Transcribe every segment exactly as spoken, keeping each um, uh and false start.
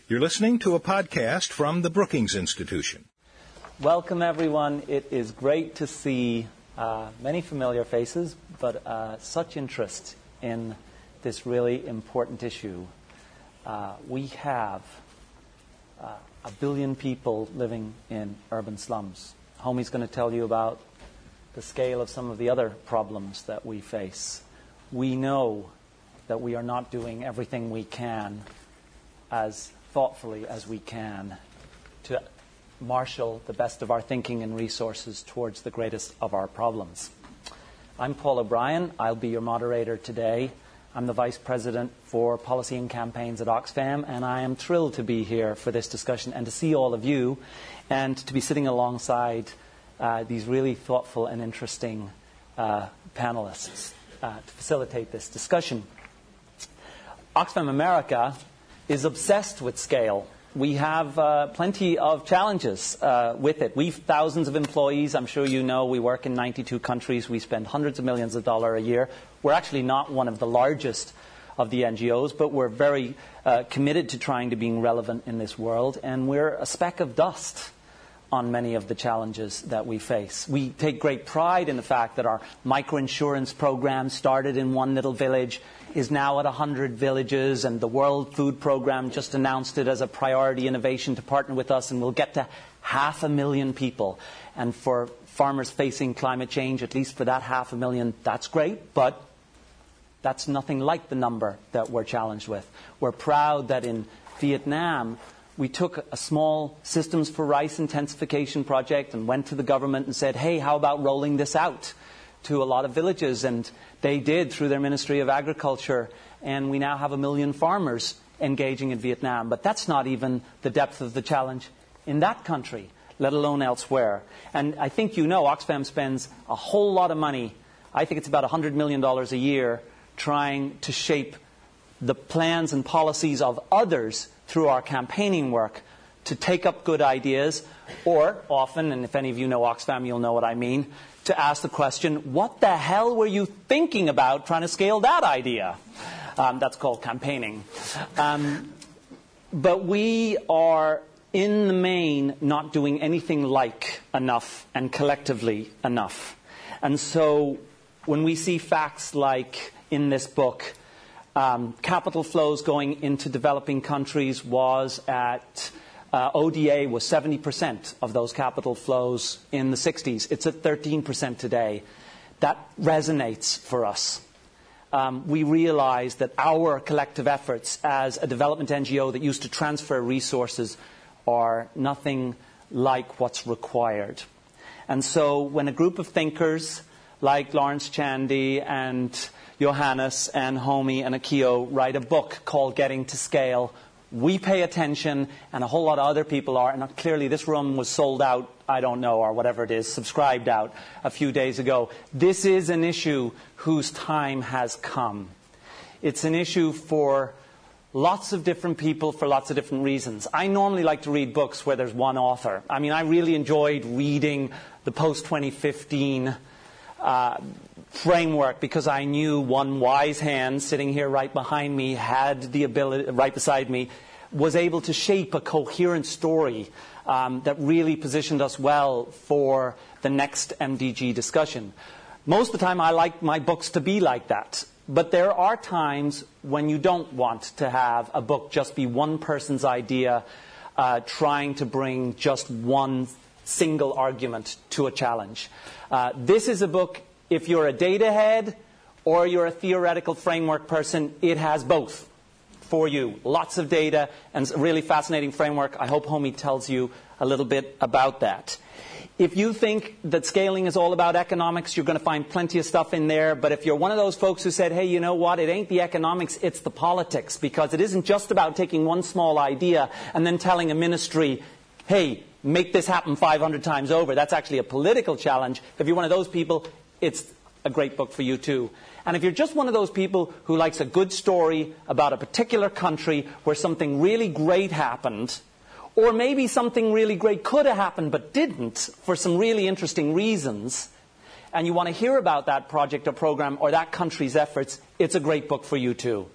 You're listening to a podcast from the Brookings Institution. Welcome, everyone. It is great to see uh, many familiar faces, but uh, such interest in this really important issue. Uh, we have uh, a billion people living in urban slums. Homie's going to tell you about the scale of some of the other problems that we face. We know that we are not doing everything we can as thoughtfully as we can to marshal the best of our thinking and resources towards the greatest of our problems. I'm Paul O'Brien. I'll be your moderator today. I'm the Vice President for Policy and Campaigns at Oxfam, and I am thrilled to be here for this discussion and to see all of you and to be sitting alongside uh, these really thoughtful and interesting uh, panelists uh, to facilitate this discussion. Oxfam America is obsessed with scale. We have uh, plenty of challenges uh, with it. We've thousands of employees. I'm sure you know we work in ninety-two countries. We spend hundreds of millions of dollars a year. We're actually not one of the largest of the N G Os, but we're very uh, committed to trying to being relevant in this world, and we're a speck of dust on many of the challenges that we face. We take great pride in the fact that our microinsurance program started in one little village is now at one hundred villages, and the World Food Program just announced it as a priority innovation to partner with us, and we'll get to half a million people. And for farmers facing climate change, at least for that half a million, that's great, but that's nothing like the number that we're challenged with. We're proud that in Vietnam, we took a small systems for rice intensification project and went to the government and said, hey, how about rolling this out to a lot of villages? And they did through their Ministry of Agriculture, and we now have a million farmers engaging in Vietnam. But that's not even the depth of the challenge in that country, let alone elsewhere. And I think you know Oxfam spends a whole lot of money, I think it's about one hundred million dollars a year, trying to shape the plans and policies of others through our campaigning work to take up good ideas, or often, and if any of you know Oxfam, you'll know what I mean, to ask the question, what the hell were you thinking about trying to scale that idea? Um, that's called campaigning. Um, but we are, in the main, not doing anything like enough and collectively enough. And so when we see facts like in this book, Um, capital flows going into developing countries was at, uh, O D A was seventy percent of those capital flows in the sixties. It's at thirteen percent today. That resonates for us. Um, we realize that our collective efforts as a development N G O that used to transfer resources are nothing like what's required. And so when a group of thinkers like Lawrence Chandy and Johannes and Homie and Akio write a book called Getting to Scale, we pay attention, and a whole lot of other people are. And clearly this room was sold out, I don't know, or whatever it is, subscribed out a few days ago. This is an issue whose time has come. It's an issue for lots of different people for lots of different reasons. I normally like to read books where there's one author. I mean, I really enjoyed reading the post twenty fifteen Uh, framework because I knew one wise hand sitting here right behind me had the ability, right beside me, was able to shape a coherent story um, that really positioned us well for the next M D G discussion. Most of the time I like my books to be like that, but there are times when you don't want to have a book just be one person's idea uh, trying to bring just one single argument to a challenge. Uh, this is a book, if you're a data head or you're a theoretical framework person, it has both for you. Lots of data and a really fascinating framework. I hope Homie tells you a little bit about that. If you think that scaling is all about economics, you're going to find plenty of stuff in there. But if you're one of those folks who said, hey, you know what, it ain't the economics, it's the politics, because it isn't just about taking one small idea and then telling a ministry, hey, make this happen five hundred times over. That's actually a political challenge. If you're one of those people, it's a great book for you too. And if you're just one of those people who likes a good story about a particular country where something really great happened, or maybe something really great could have happened but didn't for some really interesting reasons, and you want to hear about that project or program or that country's efforts, it's a great book for you too.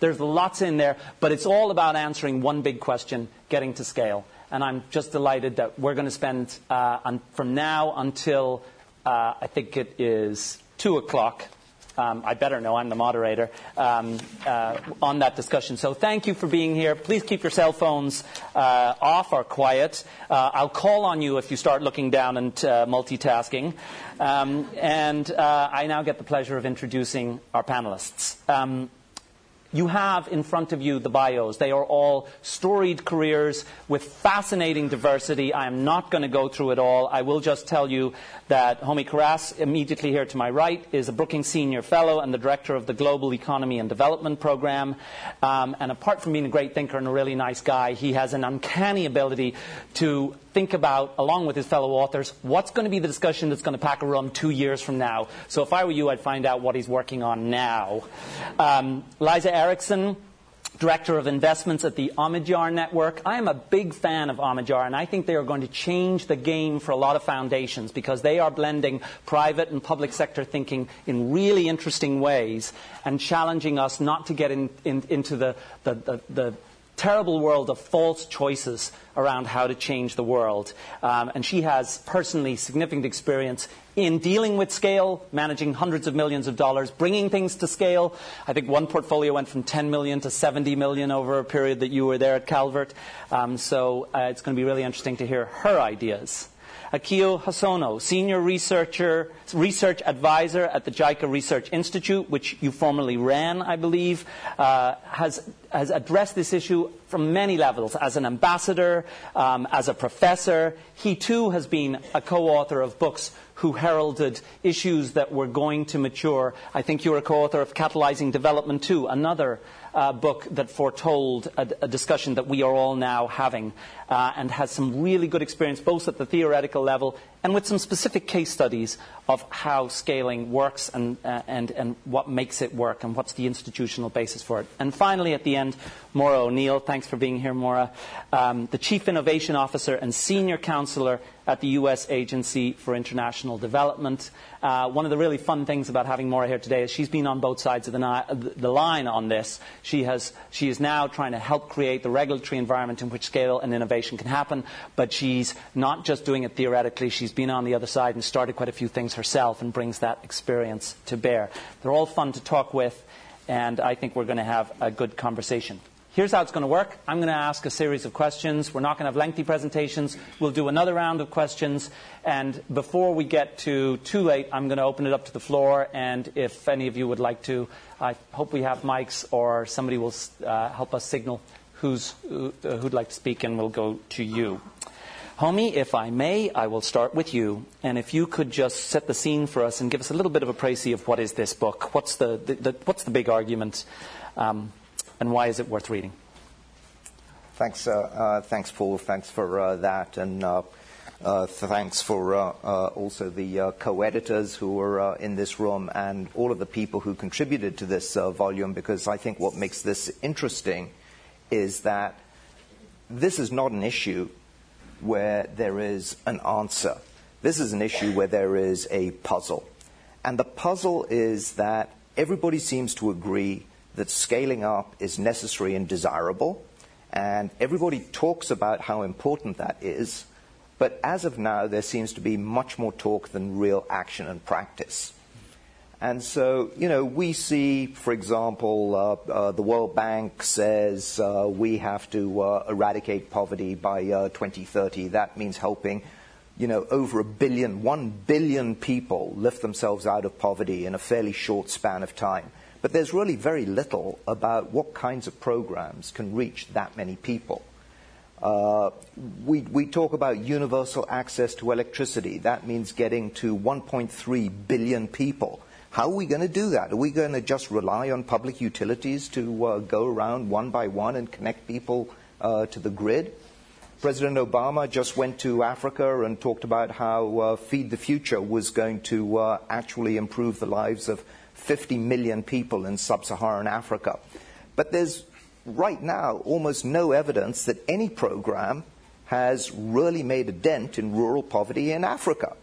There's lots in there, but it's all about answering one big question, getting to scale. And I'm just delighted that we're going to spend uh, on, from now until uh, I think it is two o'clock. Um, I better know, I'm the moderator, um, uh, on that discussion. So thank you for being here. Please keep your cell phones uh, off or quiet. Uh, I'll call on you if you start looking down and uh, multitasking. Um, and uh, I now get the pleasure of introducing our panelists. Um, You have in front of you the bios. They are all storied careers with fascinating diversity. I am not going to go through it all. I will just tell you that Homi Kharas, immediately here to my right, is a Brookings Senior Fellow and the Director of the Global Economy and Development Program. Um, and apart from being a great thinker and a really nice guy, he has an uncanny ability to think about, along with his fellow authors, what's going to be the discussion that's going to pack a room two years from now. So if I were you, I'd find out what he's working on now. Um, Liza Erickson, Director of Investments at the Omidyar Network. I am a big fan of Omidyar, and I think they are going to change the game for a lot of foundations because they are blending private and public sector thinking in really interesting ways and challenging us not to get in, in, into the, the, the, the terrible world of false choices around how to change the world. Um, and she has personally significant experience in dealing with scale, managing hundreds of millions of dollars, bringing things to scale. I think one portfolio went from ten million to seventy million over a period that you were there at Calvert. Um, so uh, it's going to be really interesting to hear her ideas. Akio Hosono, Senior Researcher, Research Advisor at the JICA Research Institute, which you formerly ran, I believe, uh, has, has addressed this issue from many levels. As an ambassador, um, as a professor, he too has been a co-author of books who heralded issues that were going to mature. I think you were a co-author of Catalyzing Development too, another uh, book that foretold a, a discussion that we are all now having, uh, and has some really good experience both at the theoretical level and with some specific case studies of how scaling works and, uh, and, and what makes it work and what's the institutional basis for it. And finally, at the end, Maura O'Neill. Thanks for being here, Maura. Um, the Chief Innovation Officer and Senior Counselor at the U S Agency for International Development. Uh, one of the really fun things about having Maura here today is she's been on both sides of the, ni- the line on this. She, has, she is now trying to help create the regulatory environment in which scale and innovation can happen, but she's not just doing it theoretically. She's been on the other side and started quite a few things herself and brings that experience to bear. They're all fun to talk with, and I think we're going to have a good conversation. Here's how it's going to work. I'm going to ask a series of questions. We're not going to have lengthy presentations. We'll do another round of questions. And before we get to too late, I'm going to open it up to the floor. And if any of you would like to, I hope we have mics or somebody will uh, help us signal who's, who, uh, who'd like to speak, and we'll go to you. Homi, if I may, I will start with you. And if you could just set the scene for us and give us a little bit of a précis of what is this book? What's the, the, the, what's the big argument? Um, And why is it worth reading? Thanks, uh, uh, thanks, Paul. Thanks for uh, that, and uh, uh, thanks for uh, uh, also the uh, co-editors who are uh, in this room and all of the people who contributed to this uh, volume. Because I think what makes this interesting is that this is not an issue where there is an answer. This is an issue where there is a puzzle, and the puzzle is that everybody seems to agree that scaling up is necessary and desirable, and everybody talks about how important that is, but as of now there seems to be much more talk than real action and practice. And so, you know, we see, for example, uh, uh, the World Bank says uh, we have to uh, eradicate poverty by uh, twenty thirty. That means helping, you know, over a billion, one billion people lift themselves out of poverty in a fairly short span of time. But there's really very little about what kinds of programs can reach that many people. Uh, we, we talk about universal access to electricity. That means getting to one point three billion people. How are we going to do that? Are we going to just rely on public utilities to uh, go around one by one and connect people uh, to the grid? President Obama just went to Africa and talked about how uh, Feed the Future was going to uh, actually improve the lives of fifty million people in sub-Saharan Africa. But there's right now almost no evidence that any program has really made a dent in rural poverty in Africa.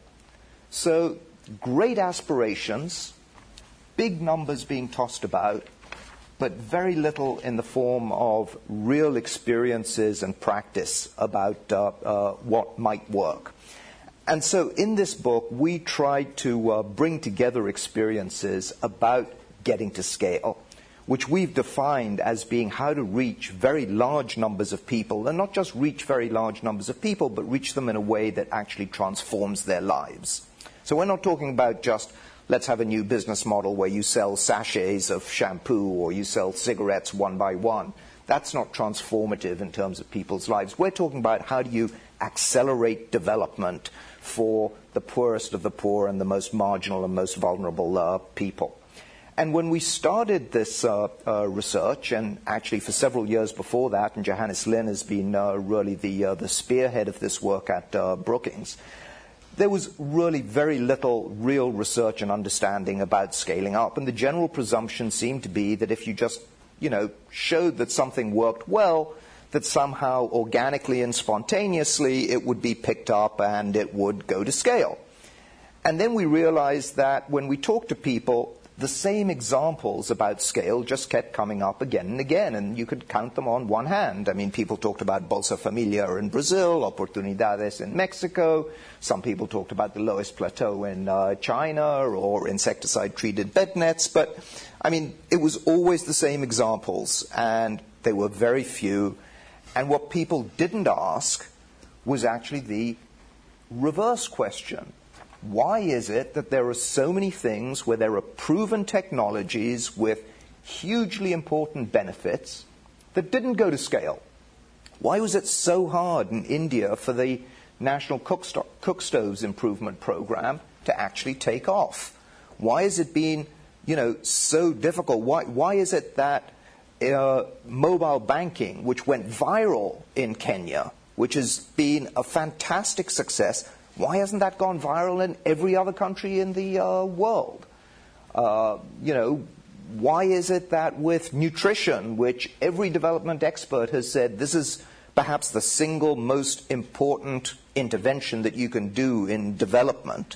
So great aspirations, big numbers being tossed about, but very little in the form of real experiences and practice about uh, uh, what might work. And so in this book, we tried to uh, bring together experiences about getting to scale, which we've defined as being how to reach very large numbers of people, and not just reach very large numbers of people, but reach them in a way that actually transforms their lives. So we're not talking about just, let's have a new business model where you sell sachets of shampoo or you sell cigarettes one by one. That's not transformative in terms of people's lives. We're talking about how do you accelerate development for the poorest of the poor and the most marginal and most vulnerable uh, people. And when we started this uh, uh, research, and actually for several years before that, and Johannes Lin has been uh, really the, uh, the spearhead of this work at uh, Brookings, there was really very little real research and understanding about scaling up. And the general presumption seemed to be that if you just, you know, showed that something worked well, that somehow organically and spontaneously it would be picked up and it would go to scale. And then we realized that when we talked to people, the same examples about scale just kept coming up again and again, and you could count them on one hand. I mean, people talked about Bolsa Familia in Brazil, Oportunidades in Mexico. Some people talked about the lowest plateau in uh, China or insecticide-treated bed nets. But, I mean, it was always the same examples, and they were very few. And what people didn't ask was actually the reverse question. Why is it that there are so many things where there are proven technologies with hugely important benefits that didn't go to scale? Why was it so hard in India for the National Cook, Sto- Cook Stoves Improvement Program to actually take off? Why has it been, you know, so difficult? Why, why is it that uh, mobile banking, which went viral in Kenya, which has been a fantastic success, why hasn't that gone viral in every other country in the uh, world? Uh, you know, why is it that with nutrition, which every development expert has said this is perhaps the single most important intervention that you can do in development,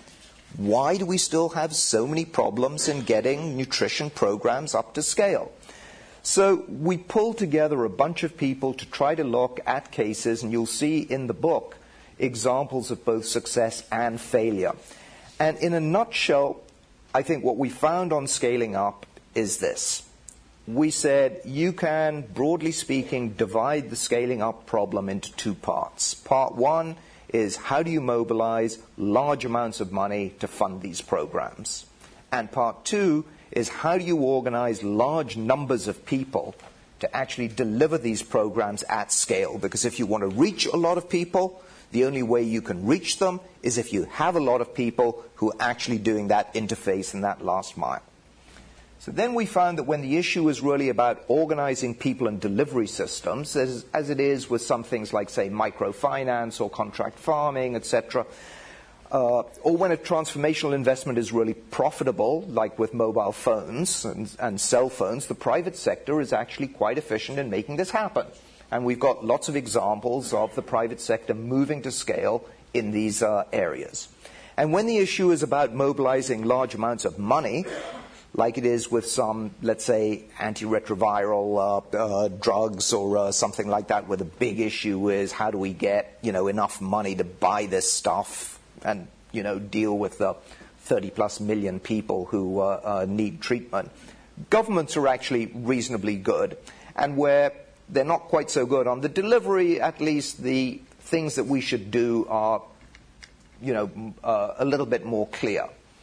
why do we still have so many problems in getting nutrition programs up to scale? So we pulled together a bunch of people to try to look at cases, and you'll see in the book examples of both success and failure. And in a nutshell, I think what we found on scaling up is this. We said you can, broadly speaking, divide the scaling up problem into two parts. Part one is how do you mobilize large amounts of money to fund these programs? And part two is how do you organize large numbers of people to actually deliver these programs at scale? Because if you want to reach a lot of people, the only way you can reach them is if you have a lot of people who are actually doing that interface and that last mile. So then we found that when the issue is really about organizing people and delivery systems, as, as it is with some things like, say, microfinance or contract farming, et cetera, uh, or when a transformational investment is really profitable, like with mobile phones and, and cell phones, the private sector is actually quite efficient in making this happen. And we've got lots of examples of the private sector moving to scale in these uh, areas. And when the issue is about mobilizing large amounts of money, like it is with some, let's say, antiretroviral uh, uh, drugs or uh, something like that, where the big issue is how do we get, you know, enough money to buy this stuff and, you know, deal with the thirty plus million people who uh, uh, need treatment. Governments are actually reasonably good. And where they're not quite so good on the delivery, at least the things that we should do are, you know, uh, a little bit more clear.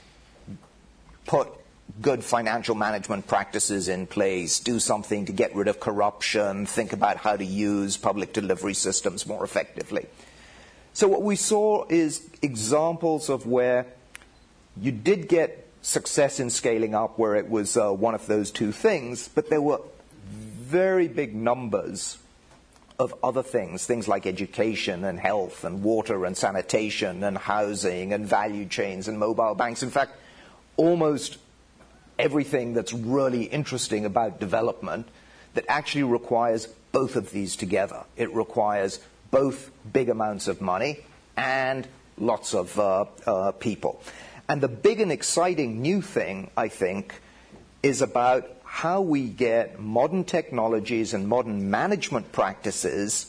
Put good financial management practices in place, do something to get rid of corruption, think about how to use public delivery systems more effectively. So what we saw is examples of where you did get success in scaling up, where it was uh, one of those two things, but there were very big numbers of other things, things like education and health and water and sanitation and housing and value chains and mobile banks. In fact, almost everything that's really interesting about development that actually requires both of these together. It requires both big amounts of money and lots of uh, uh, people. And the big and exciting new thing, I think, is about how we get modern technologies and modern management practices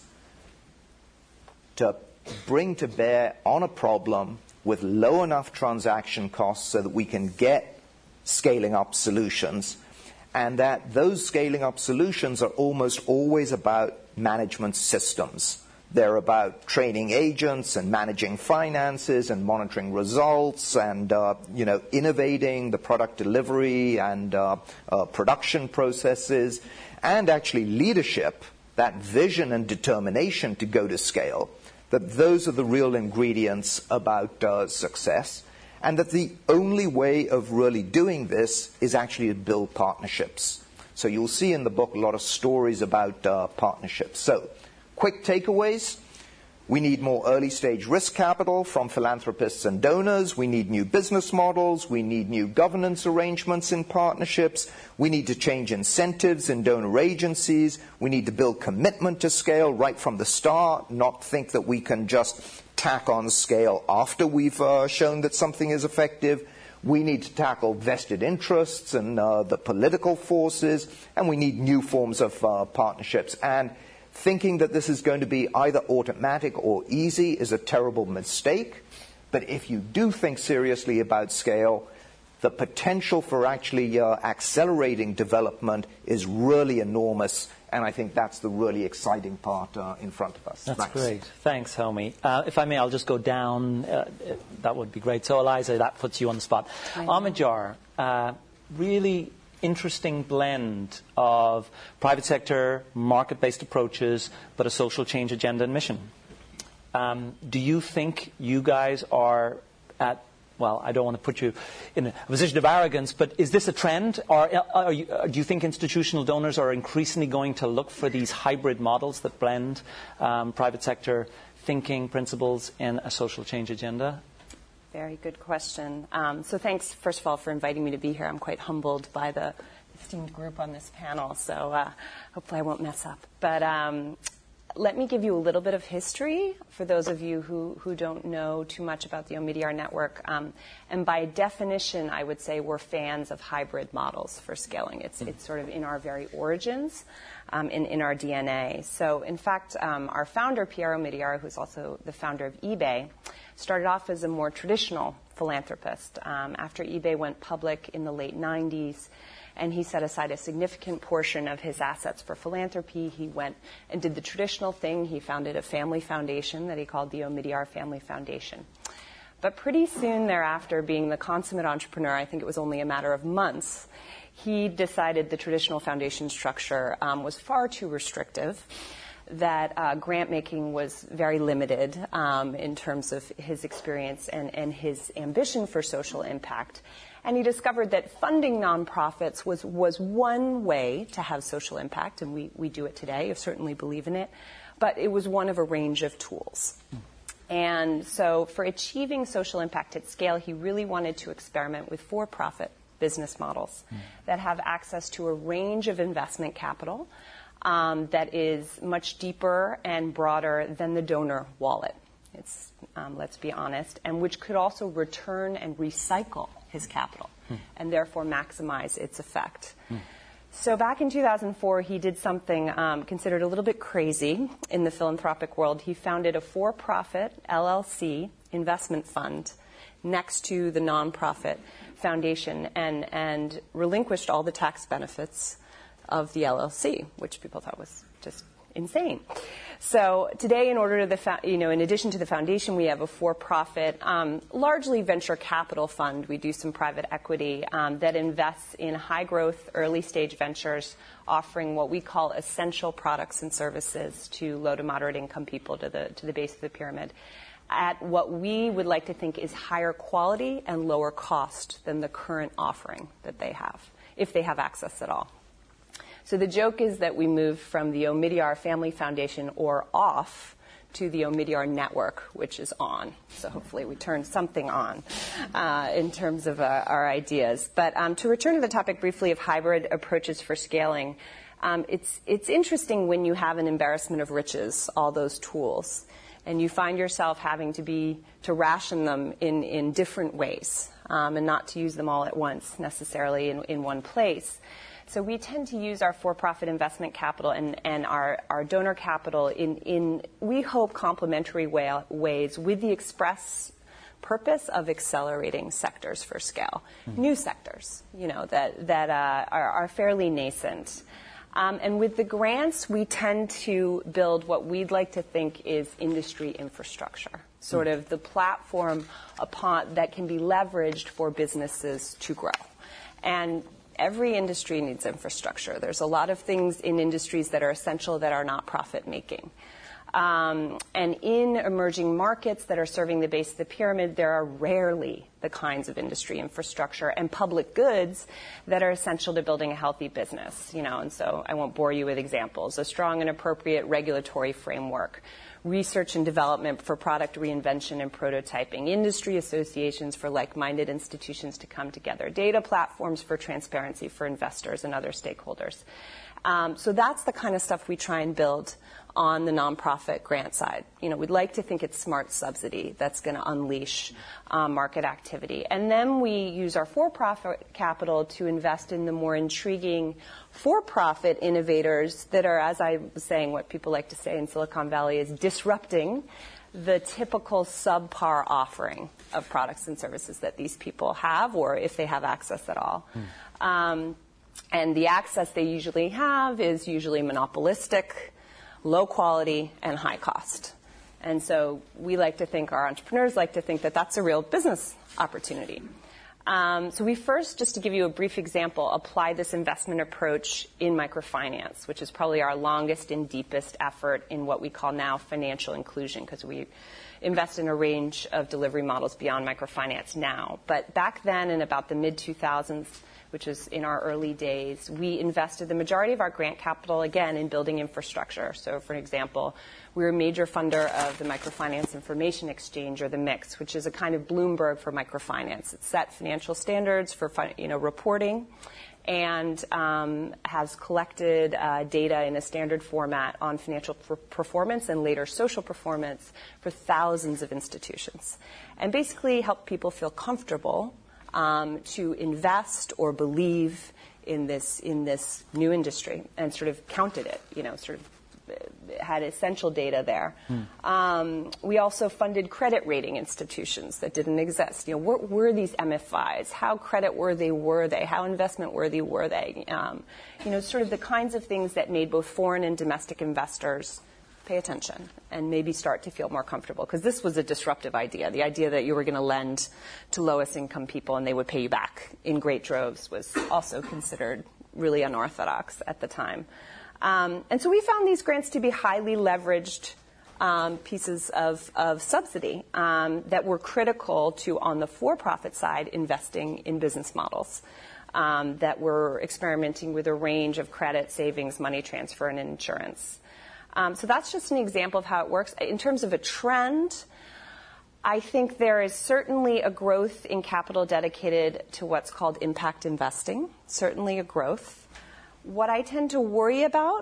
to bring to bear on a problem with low enough transaction costs so that we can get scaling up solutions, and that those scaling up solutions are almost always about management systems. They're about training agents and managing finances and monitoring results and uh, you know, innovating the product delivery and uh, uh, production processes, and actually leadership, that vision and determination to go to scale, that those are the real ingredients about uh, success, and that the only way of really doing this is actually to build partnerships. So you'll see in the book a lot of stories about uh, partnerships. So, quick takeaways. We need more early-stage risk capital from philanthropists and donors. We need new business models. We need new governance arrangements in partnerships. We need to change incentives in donor agencies. We need to build commitment to scale right from the start, not think that we can just tack on scale after we've uh, shown that something is effective. We need to tackle vested interests and uh, the political forces, and we need new forms of uh, partnerships. And thinking that this is going to be either automatic or easy is a terrible mistake. But if you do think seriously about scale, the potential for actually uh, accelerating development is really enormous. And I think that's the really exciting part uh, in front of us. That's Thanks. great. Thanks, Helmi. Uh, if I may, I'll just go down. Uh, that would be great. So, Eliza, that puts you on the spot. Omidyar, uh, really interesting blend of private sector, market-based approaches, but a social change agenda and mission. Um, do you think you guys are at, well, I don't want to put you in a position of arrogance, but is this a trend? Or are you, do you think institutional donors are increasingly going to look for these hybrid models that blend um, private sector thinking principles in a social change agenda? Very good question. Um, so thanks, first of all, for inviting me to be here. I'm quite humbled by the esteemed group on this panel, so uh, hopefully I won't mess up. But um, let me give you a little bit of history for those of you who, who don't know too much about the Omidyar network. Um, and by definition, I would say we're fans of hybrid models for scaling. It's, it's sort of in our very origins, um, in, in our D N A. So in fact, um, our founder, Pierre Omidyar, who's also the founder of eBay, started off as a more traditional philanthropist. Um, after eBay went public in the late nineties, and he set aside a significant portion of his assets for philanthropy, he went and did the traditional thing. He founded a family foundation that he called the Omidyar Family Foundation. But pretty soon thereafter, being the consummate entrepreneur, I think it was only a matter of months, he decided the traditional foundation structure um, was far too restrictive, that uh, grant making was very limited um, in terms of his experience and, and his ambition for social impact. And he discovered that funding nonprofits was, was one way to have social impact, and we, we do it today. I certainly believe in it. But it was one of a range of tools. Mm. And so for achieving social impact at scale, he really wanted to experiment with for-profit business models mm. that have access to a range of investment capital Um, that is much deeper and broader than the donor wallet. It's, um, let's be honest, and which could also return and recycle his capital hmm. and therefore maximize its effect. Hmm. So back in two thousand four, he did something um, considered a little bit crazy in the philanthropic world. He founded a for-profit L L C investment fund next to the nonprofit foundation and, and relinquished all the tax benefits of the L L C, which people thought was just insane. So today, in order to the, fa- you know, in addition to the foundation, we have a for-profit, um, largely venture capital fund. We do some private equity um, that invests in high-growth, early-stage ventures, offering what we call essential products and services to low to moderate-income people to the to the base of the pyramid, at what we would like to think is higher quality and lower cost than the current offering that they have, if they have access at all. So the joke is that we moved from the Omidyar Family Foundation, or off, to the Omidyar network, which is on. So hopefully we turned something on uh, in terms of uh, our ideas. But um, to return to the topic briefly of hybrid approaches for scaling, um, it's, it's interesting when you have an embarrassment of riches, all those tools, and you find yourself having to be to ration them in, in different ways um, and not to use them all at once necessarily in, in one place. So we tend to use our for-profit investment capital and, and our, our donor capital in, in, we hope, complementary way, ways with the express purpose of accelerating sectors for scale, mm-hmm. new sectors, you know, that, that uh, are, are fairly nascent. Um, and with the grants, we tend to build what we'd like to think is industry infrastructure, sort mm-hmm. of the platform upon that can be leveraged for businesses to grow. And every industry needs infrastructure. There's a lot of things in industries that are essential that are not profit-making. Um, and in emerging markets that are serving the base of the pyramid, there are rarely the kinds of industry infrastructure and public goods that are essential to building a healthy business. You know, and so I won't bore you with examples. A strong and appropriate regulatory framework, research and development for product reinvention and prototyping, industry associations for like-minded institutions to come together, data platforms for transparency for investors and other stakeholders. Um, so that's the kind of stuff we try and build on the nonprofit grant side. You know, we'd like to think it's smart subsidy that's going to unleash um, market activity. And then we use our for-profit capital to invest in the more intriguing for-profit innovators that are, as I was saying, what people like to say in Silicon Valley is disrupting the typical subpar offering of products and services that these people have, or if they have access at all. Mm. Um, and the access they usually have is usually monopolistic, low quality, and high cost. And so we like to think, our entrepreneurs like to think that that's a real business opportunity. Um, so we first, just to give you a brief example, apply this investment approach in microfinance, which is probably our longest and deepest effort in what we call now financial inclusion, because we invest in a range of delivery models beyond microfinance now. But back then, in about the mid two thousands, which is in our early days, we invested the majority of our grant capital, again, in building infrastructure. So, for example, we were a major funder of the Microfinance Information Exchange, or the MIX, which is a kind of Bloomberg for microfinance. It set financial standards for, you know, reporting and um, has collected uh, data in a standard format on financial per- performance and later social performance for thousands of institutions, and basically help people feel comfortable Um, to invest or believe in this in this new industry, and sort of counted it, you know, sort of had essential data there. Hmm. Um, we also funded credit rating institutions that didn't exist. You know, what were these M F Is? How credit worthy were they? How investment worthy were they? Um, you know, sort of the kinds of things that made both foreign and domestic investors pay attention and maybe start to feel more comfortable, because this was a disruptive idea. The idea that you were going to lend to lowest income people and they would pay you back in great droves was also considered really unorthodox at the time. Um, and so we found these grants to be highly leveraged um, pieces of, of subsidy um, that were critical to, on the for-profit side, investing in business models um, that were experimenting with a range of credit, savings, money transfer, and insurance. Um, so that's just an example of how it works. In terms of a trend, I think there is certainly a growth in capital dedicated to what's called impact investing, certainly a growth. What I tend to worry about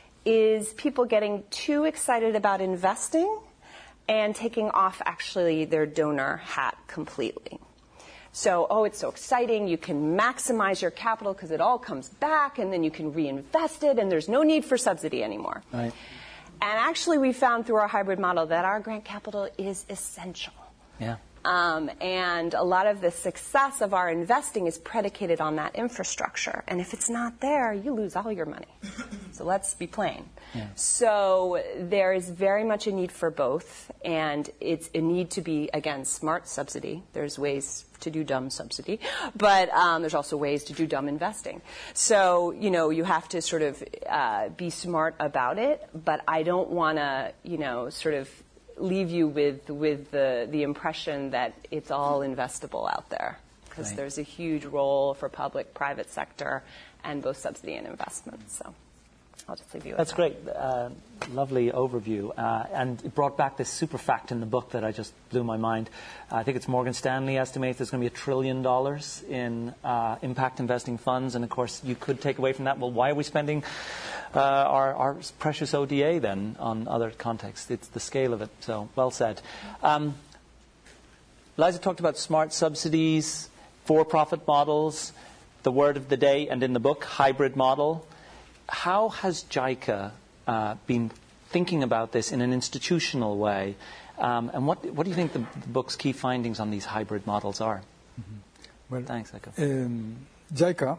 is people getting too excited about investing and taking off actually their donor hat completely. So, oh, it's so exciting, you can maximize your capital because it all comes back, and then you can reinvest it, and there's no need for subsidy anymore. Right. And actually, we found through our hybrid model that our grant capital is essential. Yeah. Um, and a lot of the success of our investing is predicated on that infrastructure. And if it's not there, you lose all your money. So let's be plain. Yeah. So there is very much a need for both. And it's a need to be, again, smart subsidy. There's ways to do dumb subsidy. But um, there's also ways to do dumb investing. So, you know, you have to sort of uh, be smart about it. But I don't want to, you know, sort of leave you with with the, the impression that it's all investable out there, because right. there's a huge role for public, private sector, and both subsidy and investment. So I'll just leave you with That's that. great. Uh, lovely overview. Uh, and it brought back this super fact in the book that I just blew my mind. Uh, I think it's Morgan Stanley estimates there's going to be a trillion dollars in uh, impact investing funds. And, of course, you could take away from that, well, why are we spending uh, our, our precious O D A then on other contexts? It's the scale of it. So, well said. Um, Liza talked about smart subsidies, for-profit models. the word of the day and in the book, hybrid model. How has JICA uh, been thinking about this in an institutional way? Um, and what, what do you think the, the book's key findings on these hybrid models are? Mm-hmm. Well, Thanks, Eiko. Um, JICA,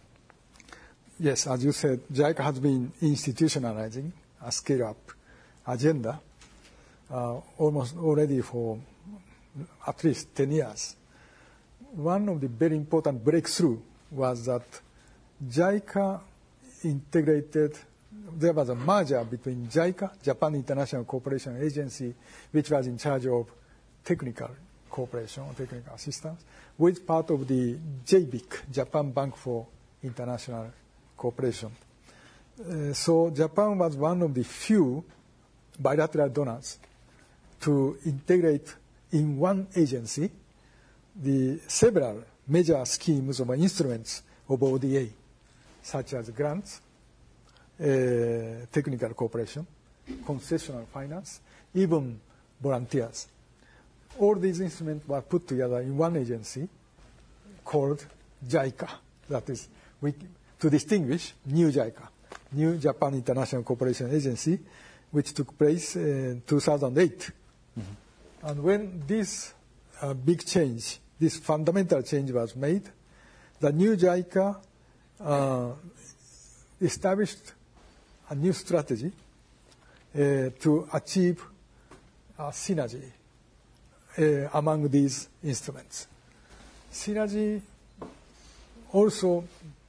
yes, as you said, JICA has been institutionalizing a scale-up agenda uh, almost already for at least ten years. One of the very important breakthrough was that JICA integrated, there was a merger between JICA, Japan International Cooperation Agency, which was in charge of technical cooperation, technical assistance, with part of the J B I C, Japan Bank for International Cooperation. Uh, so Japan was one of the few bilateral donors to integrate in one agency the several major schemes of instruments of O D A, such as grants, uh, technical cooperation, concessional finance, even volunteers. All these instruments were put together in one agency called JICA. That is, we, to distinguish New JICA, New Japan International Cooperation Agency, which took place in two thousand eight. Mm-hmm. And when this uh, big change, this fundamental change was made, the new JICA uh, established a new strategy uh, to achieve a synergy uh, among these instruments. Synergy also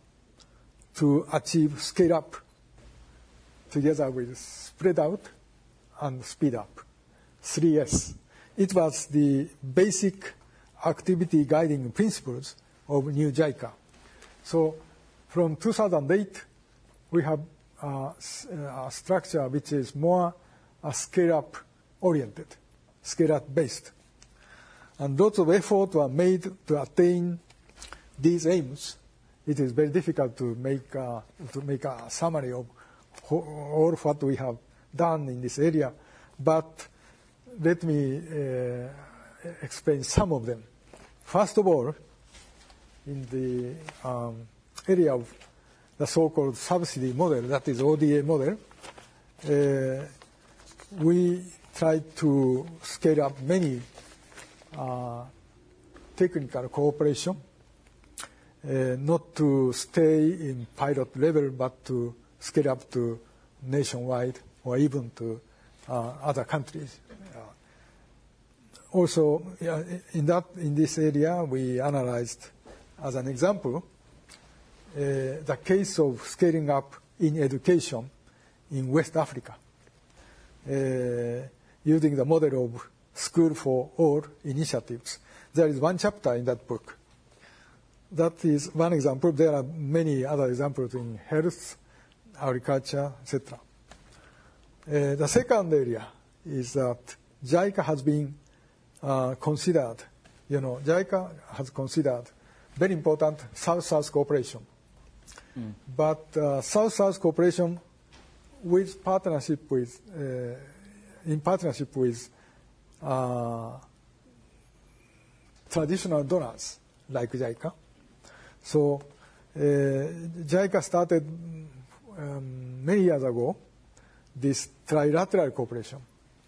to achieve scale up together with spread out and speed up, three S. It was the basic activity guiding principles of new JICA. So from two thousand eight, we have uh, a structure which is more uh, scale-up oriented, scale-up based. And lots of effort were made to attain these aims. It is very difficult to make, uh, to make a summary of all what we have done in this area, but let me uh, explain some of them. First of all, in the um, area of the so-called subsidy model, that is O D A model, uh, we tried to scale up many uh, technical cooperation, uh, not to stay in pilot level, but to scale up to nationwide or even to uh, other countries. Uh, also, uh, in that in this area, we analyzed, as an example, uh, the case of scaling up in education in West Africa, uh, using the model of School for All initiatives. There is one chapter in that book. That is one example. There are many other examples in health, agriculture, et cetera. Uh, the second area is that JICA has been uh, considered, you know, JICA has considered very important South-South cooperation. Mm. But uh, South-South cooperation with partnership with, uh, in partnership with uh, traditional donors like JICA. So uh, JICA started um, many years ago this trilateral cooperation.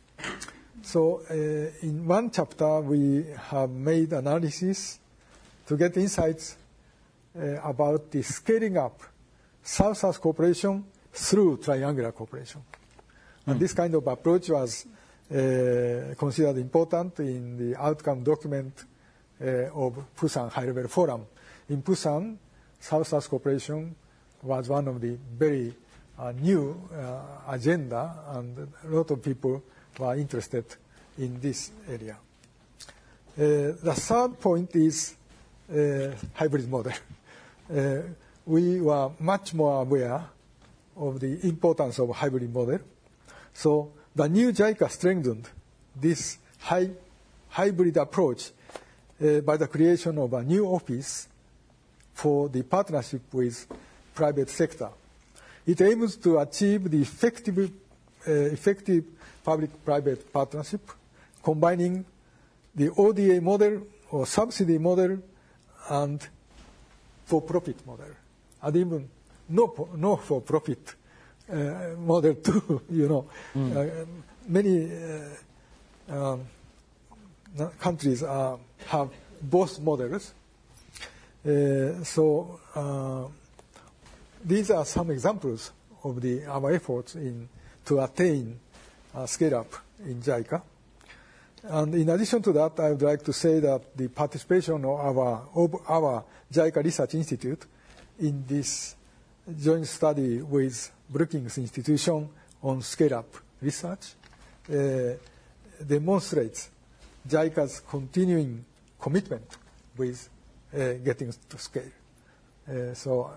So uh, in one chapter we have made analysis to get insights uh, about the scaling up South-South cooperation through triangular cooperation. Mm. And this kind of approach was uh, considered important in the outcome document uh, of Busan High-Level Forum. In Busan, South-South cooperation was one of the very uh, new uh, agenda, and a lot of people were interested in this area. Uh, the third point is uh, hybrid model. Uh, we were much more aware of the importance of hybrid model. So the new JICA strengthened this high, hybrid approach uh, by the creation of a new office for the partnership with private sector. It aims to achieve the effective, uh, effective public-private partnership, combining the O D A model or subsidy model and for-profit model, and even no, no for-profit uh, model too. You know, mm. uh, many uh, um, countries uh, have both models. Uh, so uh, these are some examples of the our efforts in to attain uh, scale-up in JICA. And in addition to that, I would like to say that the participation of our, of our JICA Research Institute in this joint study with Brookings Institution on scale-up research uh, demonstrates JICA's continuing commitment with uh, getting to scale. Uh, so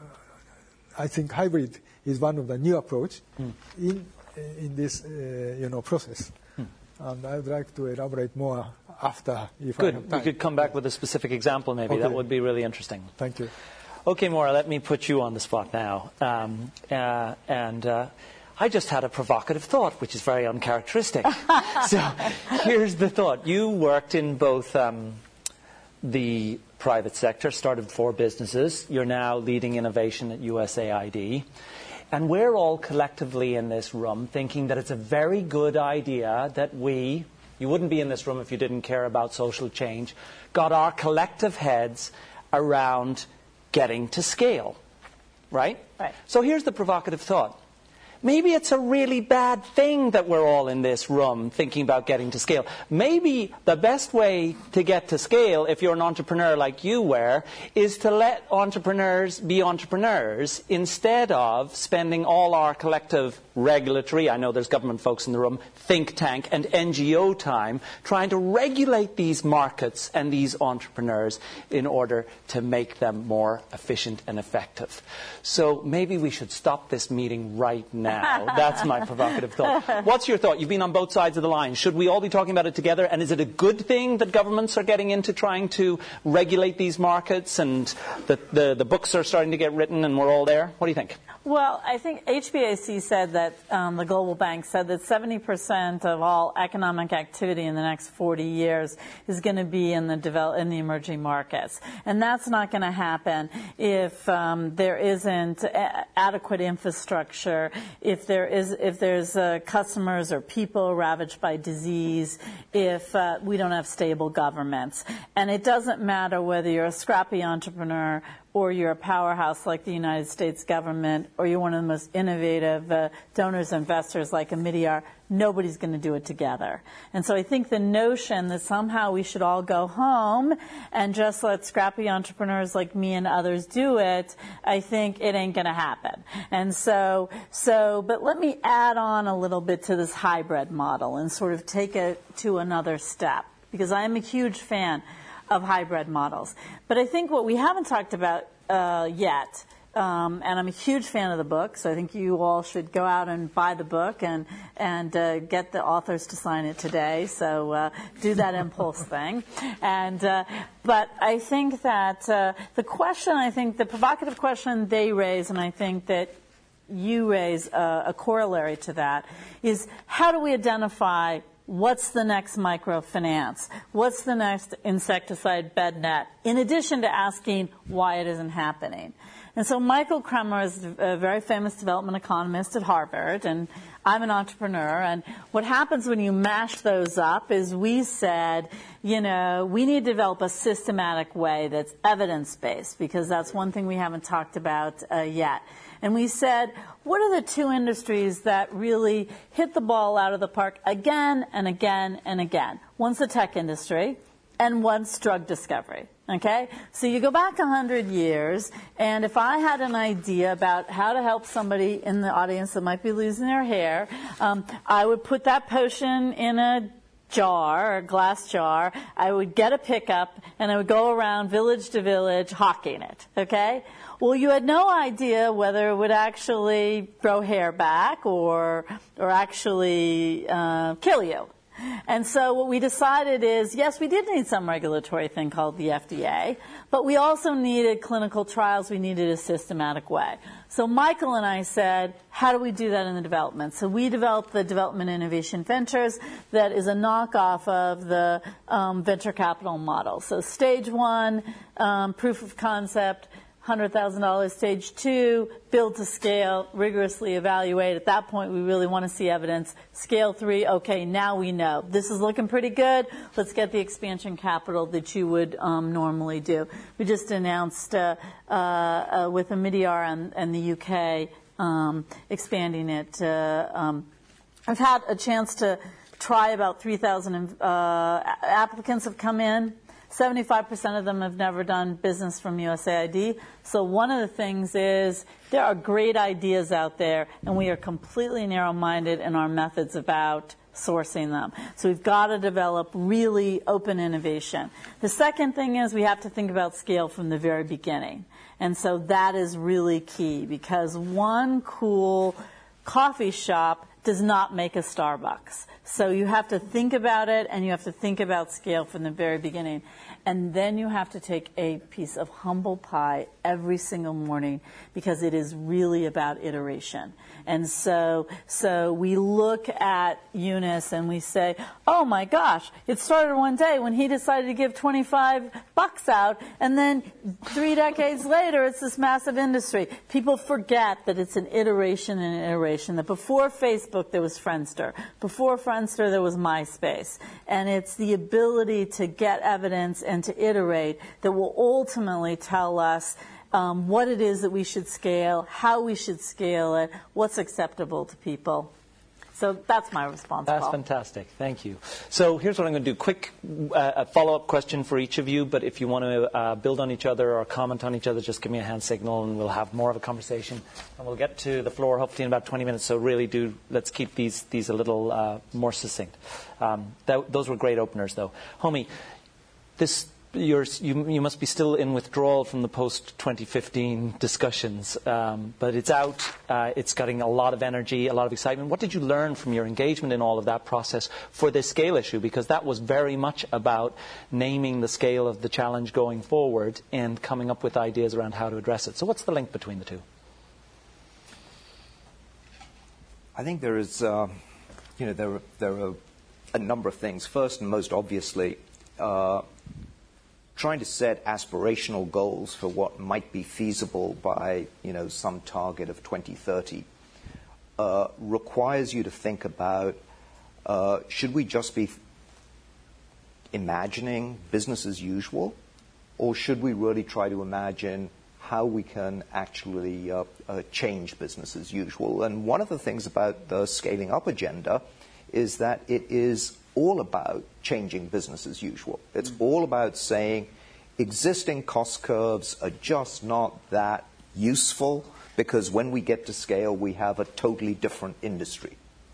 I think hybrid is one of the new approach mm. in in this uh, you know process. Mm. And I would like to elaborate more after if Good. I have time. We could come back with a specific example maybe. Okay. That would be really interesting. Thank you. Okay, Maura, let me put you on the spot now. Um, uh, and uh, I just had a provocative thought, which is very uncharacteristic. So here's the thought. You worked in both um, the private sector, started four businesses. You're now leading innovation at U S A I D. And we're all collectively in this room thinking that it's a very good idea that we, you wouldn't be in this room if you didn't care about social change, got our collective heads around getting to scale, right? Right. So here's the provocative thought. Maybe it's a really bad thing that we're all in this room thinking about getting to scale. Maybe the best way to get to scale, if you're an entrepreneur like you were, is to let entrepreneurs be entrepreneurs instead of spending all our collective regulatory, I know there's government folks in the room, think tank and N G O time trying to regulate these markets and these entrepreneurs in order to make them more efficient and effective. So maybe we should stop this meeting right now. That's my provocative thought. What's your thought? You've been on both sides of the line. Should we all be talking about it together? And is it a good thing that governments are getting into trying to regulate these markets and that the, the books are starting to get written and we're all there? What do you think? Well, I think H B A C said that, um, the Global Bank said that seventy percent of all economic activity in the next forty years is going to be in the develop, in the emerging markets. And that's not going to happen if um, there isn't a- adequate infrastructure, if there is, if there's uh, customers or people ravaged by disease, if uh, we don't have stable governments. And it doesn't matter whether you're a scrappy entrepreneur or you're a powerhouse like the United States government, or you're one of the most innovative uh, donors and investors like Omidyar, nobody's going to do it together. And so I think the notion that somehow we should all go home and just let scrappy entrepreneurs like me and others do it, I think it ain't going to happen. And so, so, but let me add on a little bit to this hybrid model and sort of take it to another step, because I am a huge fan of hybrid models. But I think what we haven't talked about uh, yet, um, and I'm a huge fan of the book, so I think you all should go out and buy the book and and uh, get the authors to sign it today. So uh, do that impulse thing. And uh, but I think that uh, the question, I think the provocative question they raise, and I think that you raise uh, a corollary to that, is how do we identify what's the next microfinance? What's the next insecticide bed net? In addition to asking why it isn't happening. And so Michael Kremer is a very famous development economist at Harvard, and I'm an entrepreneur. And what happens when you mash those up is we said, you know, we need to develop a systematic way that's evidence-based, because that's one thing we haven't talked about uh, yet. And we said, what are the two industries that really hit the ball out of the park again and again and again? One's the tech industry, and one's drug discovery. Okay? So you go back one hundred years, and if I had an idea about how to help somebody in the audience that might be losing their hair, um, I would put that potion in a jar, or a glass jar. I would get a pickup, and I would go around village to village hawking it. Okay? Well, you had no idea whether it would actually grow hair back or or actually uh, kill you. And so what we decided is, yes, we did need some regulatory thing called the F D A, but we also needed clinical trials. We needed a systematic way. So Michael and I said, how do we do that in the development? So we developed the Development Innovation Ventures that is a knockoff of the um, venture capital model. So stage one, um, proof of concept, one hundred thousand dollars stage two, build to scale, rigorously evaluate. At that point, we really want to see evidence. Scale three, okay, now we know. This is looking pretty good. Let's get the expansion capital that you would um, normally do. We just announced uh, uh, uh, with Omidyar and, and the U K um, expanding it. Uh, um, I've had a chance to try about three thousand uh, applicants have come in. seventy-five percent of them have never done business from U S A I D. So one of the things is there are great ideas out there, and we are completely narrow-minded in our methods about sourcing them. So we've got to develop really open innovation. The second thing is we have to think about scale from the very beginning. And so that is really key, because one cool coffee shop does not make a Starbucks. So you have to think about it, and you have to think about scale from the very beginning. And then you have to take a piece of humble pie every single morning, because it is really about iteration. And so, so we look at Eunice and we say, oh my gosh, it started one day when he decided to give twenty-five bucks out, and then three decades later, it's this massive industry. People forget that it's an iteration and an iteration, that before Facebook, there was Friendster. Before Friendster, there was MySpace. And it's the ability to get evidence and to iterate that will ultimately tell us um, what it is that we should scale, how we should scale it, what's acceptable to people. So that's my response. That's Paul. fantastic. Thank you. So here's what I'm going to do. Quick uh, a follow-up question for each of you, but if you want to uh, build on each other or comment on each other, just give me a hand signal and we'll have more of a conversation. And we'll get to the floor hopefully in about twenty minutes, so really do, let's keep these, these a little uh, more succinct. Um, that, those were great openers, though. Homi, this... You're, you, you must be still in withdrawal from the post twenty fifteen discussions, um, but it's out. Uh, it's getting a lot of energy, a lot of excitement. What did you learn from your engagement in all of that process for this scale issue? Because that was very much about naming the scale of the challenge going forward and coming up with ideas around how to address it. So what's the link between the two? I think there is, uh, you know, there are, there are a number of things. First and most obviously, uh, trying to set aspirational goals for what might be feasible by, you know, some target of twenty thirty uh, requires you to think about, uh, should we just be imagining business as usual, or should we really try to imagine how we can actually uh, uh, change business as usual? And one of the things about the scaling up agenda is that it is all about changing business as usual. It's mm-hmm. all about saying existing cost curves are just not that useful, because when we get to scale, we have a totally different industry.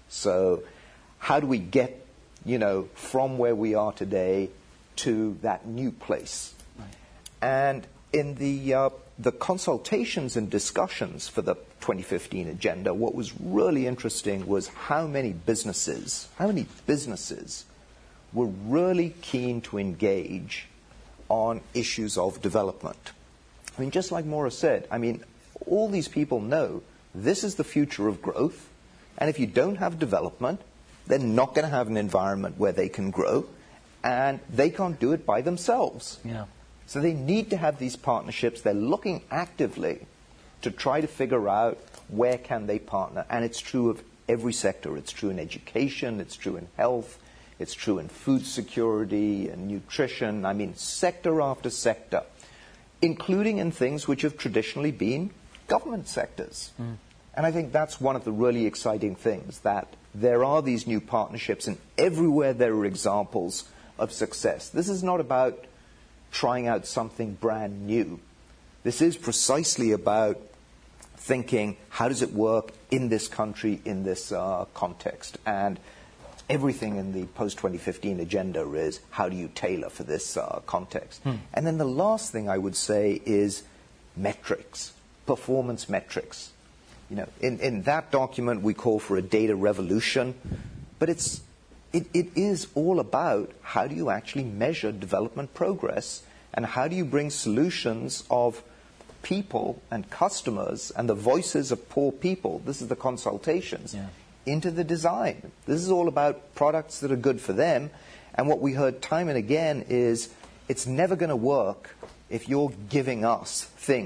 So how do we get, you know, from where we are today to that new place? Right. And in the uh, the consultations and discussions for the twenty fifteen agenda, what was really interesting was how many businesses, how many businesses were really keen to engage on issues of development. I mean, just like Maura said, I mean, all these people know this is the future of growth, and if you don't have development, they're not going to have an environment where they can grow, and they can't do it by themselves. Yeah. So they need to have these partnerships. They're looking actively to try to figure out where can they partner. And it's true of every sector. It's true in education. It's true in health. It's true in food security and nutrition. I mean, sector after sector, including in things which have traditionally been government sectors. Mm. And I think that's one of the really exciting things, that there are these new partnerships, and everywhere there are examples of success. This is not about trying out something brand new. This is precisely about thinking, how does it work in this country, in this uh, context? And everything in the post twenty fifteen agenda is, how do you tailor for this uh, context? Hmm. And then the last thing I would say is metrics, performance metrics. You know, in, in that document we call for a data revolution, but it's It, it is all about how do you actually measure development progress, and how do you bring solutions of people and customers and the voices of poor people, this is the consultations, yeah. into the design. This is all about products that are good for them. And what we heard time and again is, it's never going to work if you're giving us things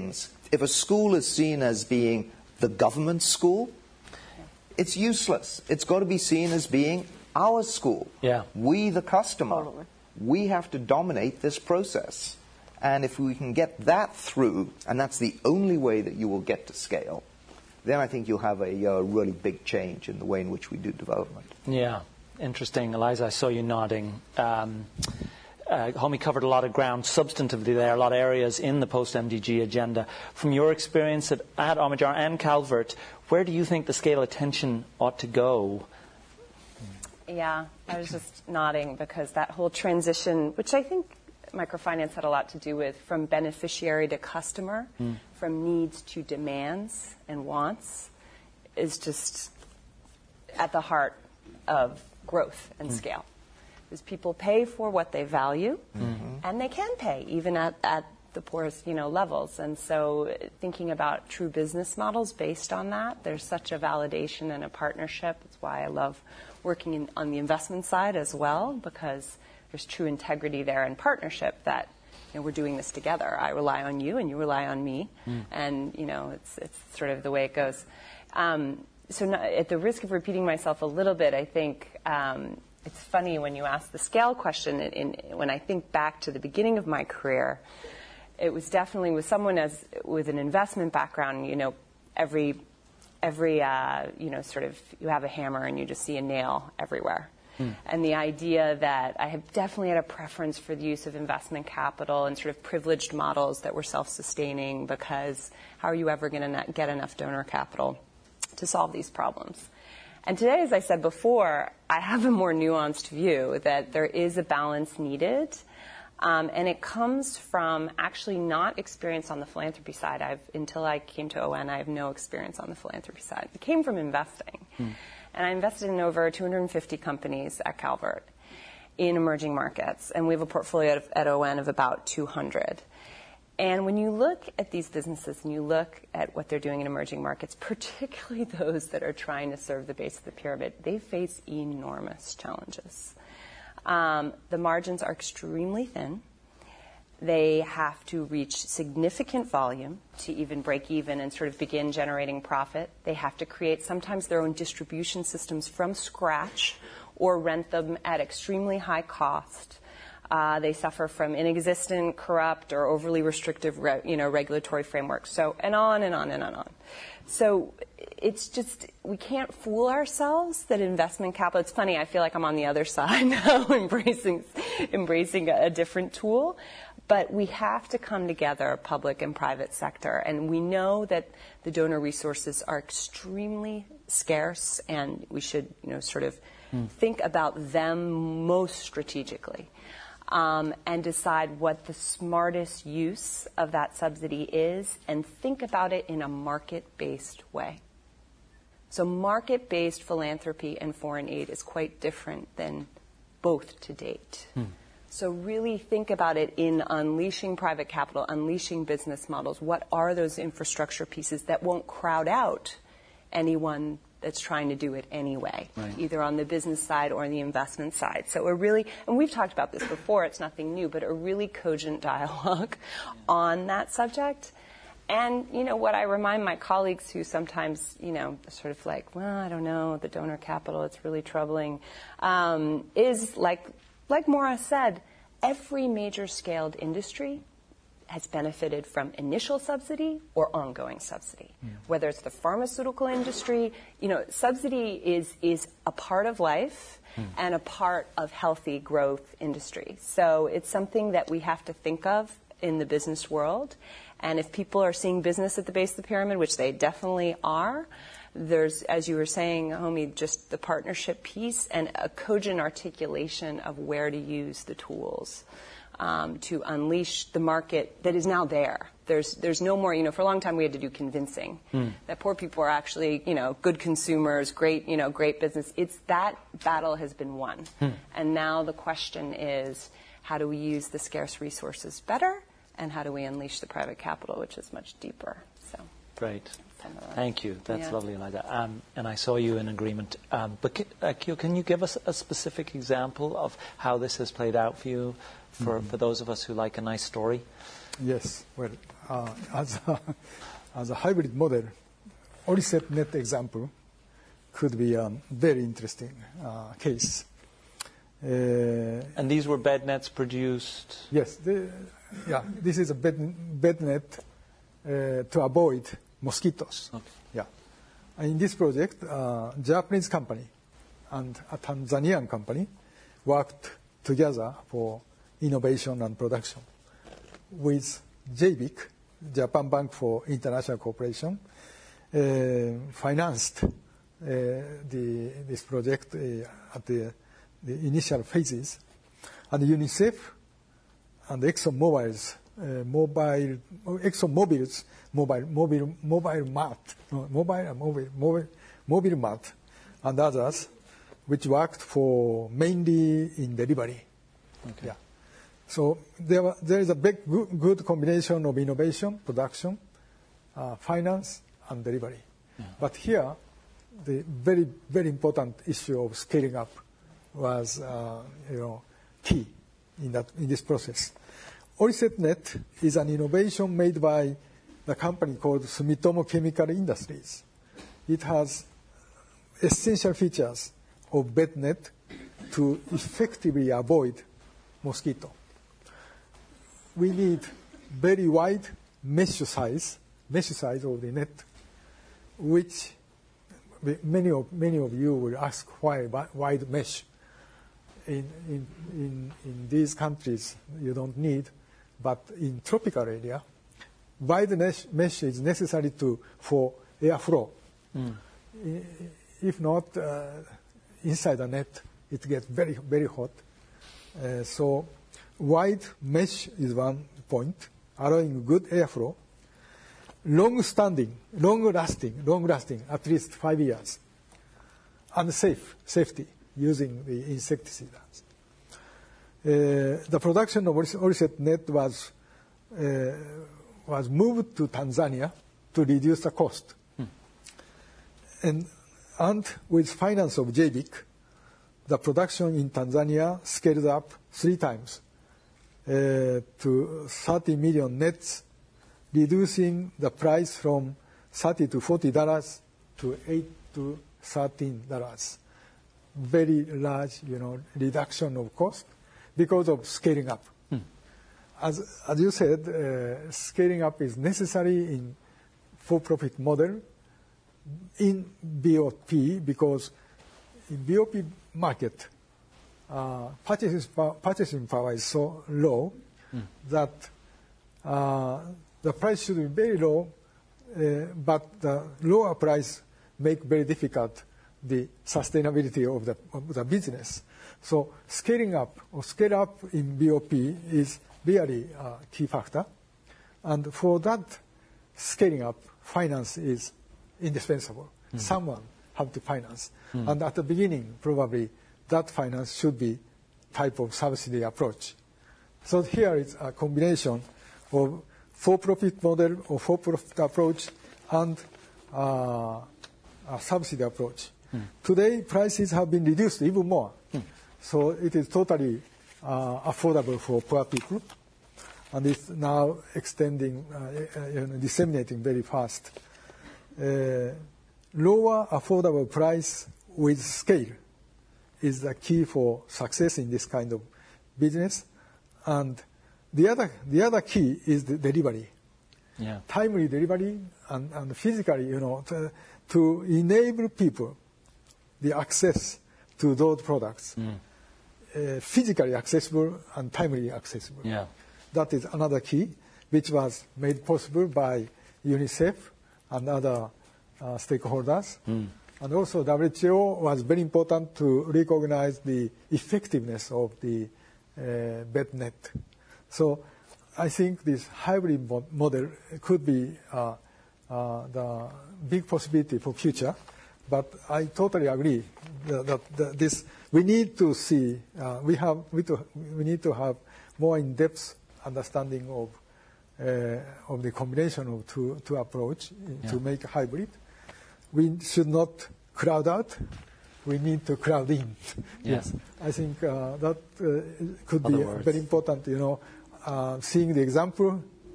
if a school is seen as being the government school, it's useless. It's got to be seen as being our school. Yeah. We, the customer, Totally. we have to dominate this process. And if we can get that through, and that's the only way that you will get to scale, then I think you'll have a uh, really big change in the way in which we do development. Yeah, interesting. Eliza, I saw you nodding. Um, uh, Homi covered a lot of ground substantively there, a lot of areas in the post-M D G agenda. From your experience at, at Omidyar and Calvert, where do you think the scale of tension ought to go? Yeah, I was just nodding because that whole transition, which I think microfinance had a lot to do with, from beneficiary to customer, mm. from needs to demands and wants, is just at the heart of growth and mm. scale. Because people pay for what they value, mm-hmm. and they can pay even at, at the poorest, you know, levels. And so thinking about true business models based on that, there's such a validation and a partnership. That's why I love working in, on the investment side as well, because there's true integrity there and partnership that, you know, we're doing this together. I rely on you and you rely on me. Mm. And, you know, it's it's sort of the way it goes. Um, so not, at the risk of repeating myself a little bit, I think um, it's funny when you ask the scale question, in, in, when I think back to the beginning of my career, it was definitely with someone as with an investment background, you know, every, every uh, you know, sort of, you have a hammer and you just see a nail everywhere. Mm. And the idea that I have definitely had a preference for the use of investment capital and sort of privileged models that were self-sustaining, because how are you ever going to get enough donor capital to solve these problems? And today, as I said before, I have a more nuanced view that there is a balance needed. Um, and it comes from actually not experience on the philanthropy side. I've, until I came to O N, I have no experience on the philanthropy side. It came from investing. Mm. And I invested in over two hundred fifty companies at Calvert in emerging markets. And we have a portfolio at O N of about two hundred. And when you look at these businesses and you look at what they're doing in emerging markets, particularly those that are trying to serve the base of the pyramid, they face enormous challenges. Um, the margins are extremely thin. They have to reach significant volume to even break even and sort of begin generating profit. They have to create sometimes their own distribution systems from scratch or rent them at extremely high cost. Uh, they suffer from inexistent, corrupt, or overly restrictive, re- you know, regulatory frameworks. So, and on and on and on and on. So it's just, we can't fool ourselves that investment capital, it's funny, I feel like I'm on the other side now, embracing, embracing a, a different tool. But we have to come together, public and private sector. And we know that the donor resources are extremely scarce, and we should, you know, sort of mm. think about them most strategically. Um, and decide what the smartest use of that subsidy is, and think about it in a market-based way. So market-based philanthropy and foreign aid is quite different than both to date. Hmm. So really think about it in unleashing private capital, unleashing business models. What are those infrastructure pieces that won't crowd out anyone that's trying to do it anyway, right, either on the business side or on the investment side? So we're really, and we've talked about this before, it's nothing new, but a really cogent dialogue on that subject. And, you know, what I remind my colleagues who sometimes, you know, sort of like, well, I don't know, the donor capital, it's really troubling, um, is like, like Maura said, every major scaled industry has benefited from initial subsidy or ongoing subsidy. Yeah. Whether it's the pharmaceutical industry, you know, subsidy is, is a part of life mm. and a part of healthy growth industry. So it's something that we have to think of in the business world. And if people are seeing business at the base of the pyramid, which they definitely are, there's, as you were saying, Homi, just the partnership piece and a cogent articulation of where to use the tools Um, to unleash the market that is now there. There's there's no more, you know, for a long time we had to do convincing mm. that poor people are actually, you know, good consumers, great, you know, great business. It's that battle has been won. Mm. And now the question is, how do we use the scarce resources better? And how do we unleash the private capital, which is much deeper? So Great. Thank you. That's yeah. lovely, Eliza. Um, and I saw you in agreement. Um, but uh, Kyo, can you give us a specific example of how this has played out for you, for, mm-hmm. for those of us who like a nice story? Yes. Well, uh, as, a, as a hybrid model, ORISET-Net example could be a very interesting uh, case. Uh, and these were bed nets produced? Yes. The, yeah, this is a bed, bed net uh, to avoid mosquitoes. Okay. Yeah. And in this project, uh, Japanese company and a Tanzanian company worked together for innovation and production with J B I C, Japan Bank for International Cooperation, uh, financed uh, the, this project uh, at the, the initial phases. And UNICEF and ExxonMobil's uh, mobile, ExxonMobil's mobile, mobile, mobile mart, no, mobile, mobile, mobile, mobile mart, and others, which worked for mainly in delivery. Okay. Yeah. So there, there is a big, good, good combination of innovation, production, uh, finance, and delivery. Yeah. But here, the very, very important issue of scaling up was, uh, you know, key in that in this process. ORISET-Net is an innovation made by the company called Sumitomo Chemical Industries. It has essential features of bednet to effectively avoid mosquito. We need very wide mesh size, mesh size of the net, which many of many of you will ask why wide mesh. In in in in these countries you don't need, but in tropical area, wide mesh, mesh is necessary to for airflow. Mm. If not, uh, inside the net it gets very very hot. Uh, so wide mesh is one point, allowing good airflow. Long-standing, long-lasting, long-lasting, at least five years, and safe, safety using the insecticides. Uh, the production of ORISET-Net was uh, was moved to Tanzania to reduce the cost, hmm. and and with finance of J B I C, the production in Tanzania scaled up three times uh, to thirty million nets, reducing the price from thirty to forty dollars to eight to thirteen dollars. Very large, you know, reduction of cost because of scaling up. Hmm. As as you said, uh, scaling up is necessary in for-profit model in B O P because in B O P market, uh, purchasing power, purchasing power is so low hmm. that uh, the price should be very low, uh, but the lower price make very difficult the sustainability of the, of the business. So scaling up or scale up in B O P is really a key factor. And for that scaling up, finance is indispensable. Mm. Someone have to finance. Mm. And at the beginning, probably that finance should be type of subsidy approach. So here is a combination of for-profit model or for-profit approach and uh, a subsidy approach. Mm. Today, prices have been reduced even more. Mm. So it is totally uh, affordable for poor people. And it's now extending, uh, you know, disseminating very fast. Uh, lower affordable price with scale is the key for success in this kind of business. And the other, the other key is the delivery. Yeah. Timely delivery and, and physically, you know, to, to enable people the access to those products, mm. uh, physically accessible and timely accessible. Yeah. That is another key, which was made possible by UNICEF and other uh, stakeholders. Mm. And also W H O was very important to recognize the effectiveness of the uh, bednet. So I think this hybrid mo- model could be uh, uh, the big possibility for future. But I totally agree that, that, that this we need to see uh, we have we, to, we need to have more in-depth understanding of uh, of the combination of two two approach yeah. to make a hybrid. We should not crowd out. We need to crowd in. Yes, I think uh, that uh, could Other be words. very important. You know, uh, seeing the example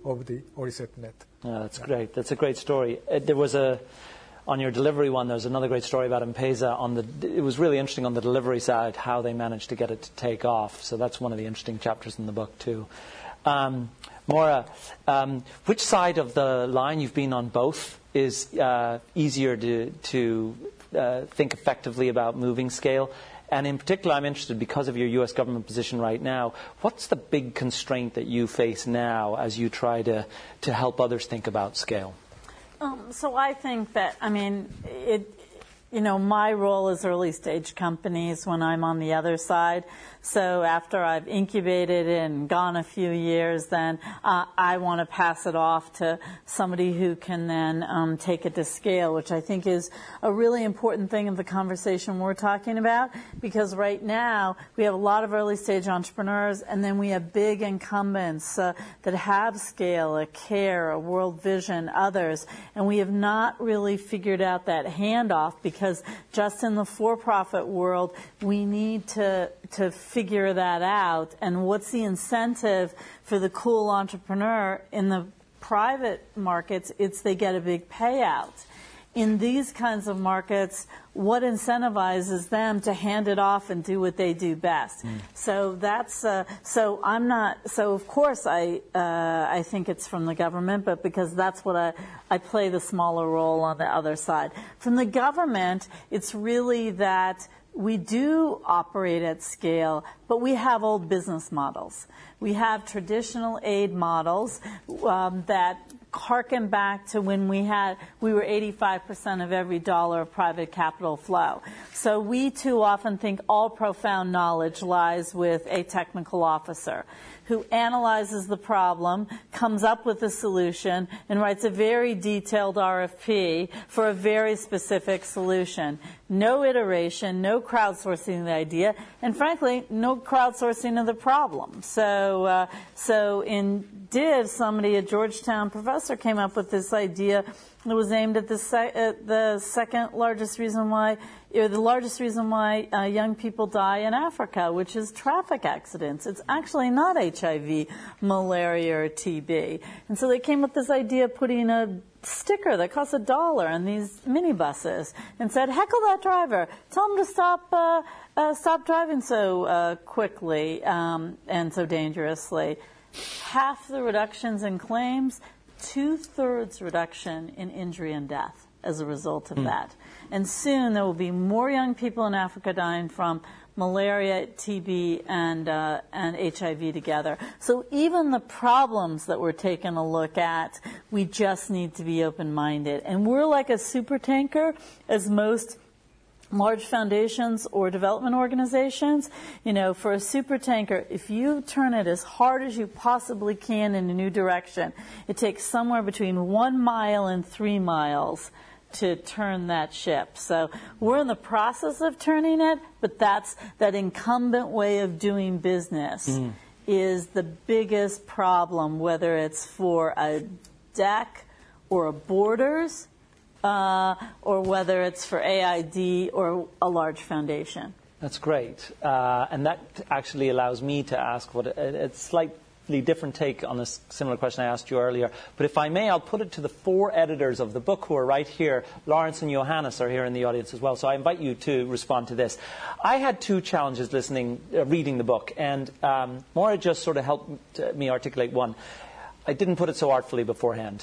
of the ORISET-Net. Oh, that's yeah. great. That's a great story. Uh, there was a, on your delivery one, there's another great story about M-Pesa. On the, it was really interesting on the delivery side, how they managed to get it to take off. So that's one of the interesting chapters in the book, too. Um, Maura, um, which side of the line, you've been on both, is uh, easier to, to uh, think effectively about moving scale? And in particular, I'm interested, because of your U S government position right now, what's the big constraint that you face now as you try to, to help others think about scale? Um, so I think that, I mean, it, you know, my role is early stage companies when I'm on the other side. So after I've incubated and gone a few years, then uh, I want to pass it off to somebody who can then um, take it to scale, which I think is a really important thing of the conversation we're talking about, because right now we have a lot of early stage entrepreneurs, and then we have big incumbents uh, that have scale, a CARE, a World Vision, others, and we have not really figured out that handoff, because just in the for-profit world, we need to to figure that out. And what's the incentive for the cool entrepreneur? In the private markets, it's they get a big payout. In these kinds of markets, what incentivizes them to hand it off and do what they do best? Mm. So that's uh, so I'm not so of course I uh, I think it's from the government, but because that's what I I play the smaller role on the other side. From the government, it's really that we do operate at scale, but we have old business models. We have traditional aid models um, that harken back to when we had we were eighty-five percent of every dollar of private capital flow. So we too often think all profound knowledge lies with a technical officer who analyzes the problem, comes up with a solution, and writes a very detailed R F P for a very specific solution. No iteration, no crowdsourcing of the idea, and frankly, no crowdsourcing of the problem. So, uh, so in Div, somebody, a Georgetown professor, came up with this idea that was aimed at the, se- at the second largest reason why, or the largest reason why uh, young people die in Africa, which is traffic accidents. It's actually not H I V, malaria, or T B. And so they came up with this idea of putting a sticker that costs a dollar on these minibuses and said, heckle that driver. Tell him to stop uh, uh, stop driving so uh, quickly um, and so dangerously. Half the reductions in claims, two-thirds reduction in injury and death as a result of mm. that. And soon there will be more young people in Africa dying from malaria, T B, and uh, and H I V together. So even the problems that we're taking a look at, we just need to be open-minded. And we're like a super tanker, as most large foundations or development organizations. You know, for a super tanker, if you turn it as hard as you possibly can in a new direction, it takes somewhere between one mile and three miles to turn that ship. So we're in the process of turning it, but that's that incumbent way of doing business mm. is the biggest problem, whether it's for a deck or a Borders, Uh, or whether it's for A I D or a large foundation. That's great. Uh, and that actually allows me to ask what a, a slightly different take on a similar question I asked you earlier. But if I may, I'll put it to the four editors of the book who are right here. Lawrence and Johannes are here in the audience as well. So I invite you to respond to this. I had two challenges listening, uh, reading the book. And um, Maura just sort of helped me articulate one. I didn't put it so artfully beforehand.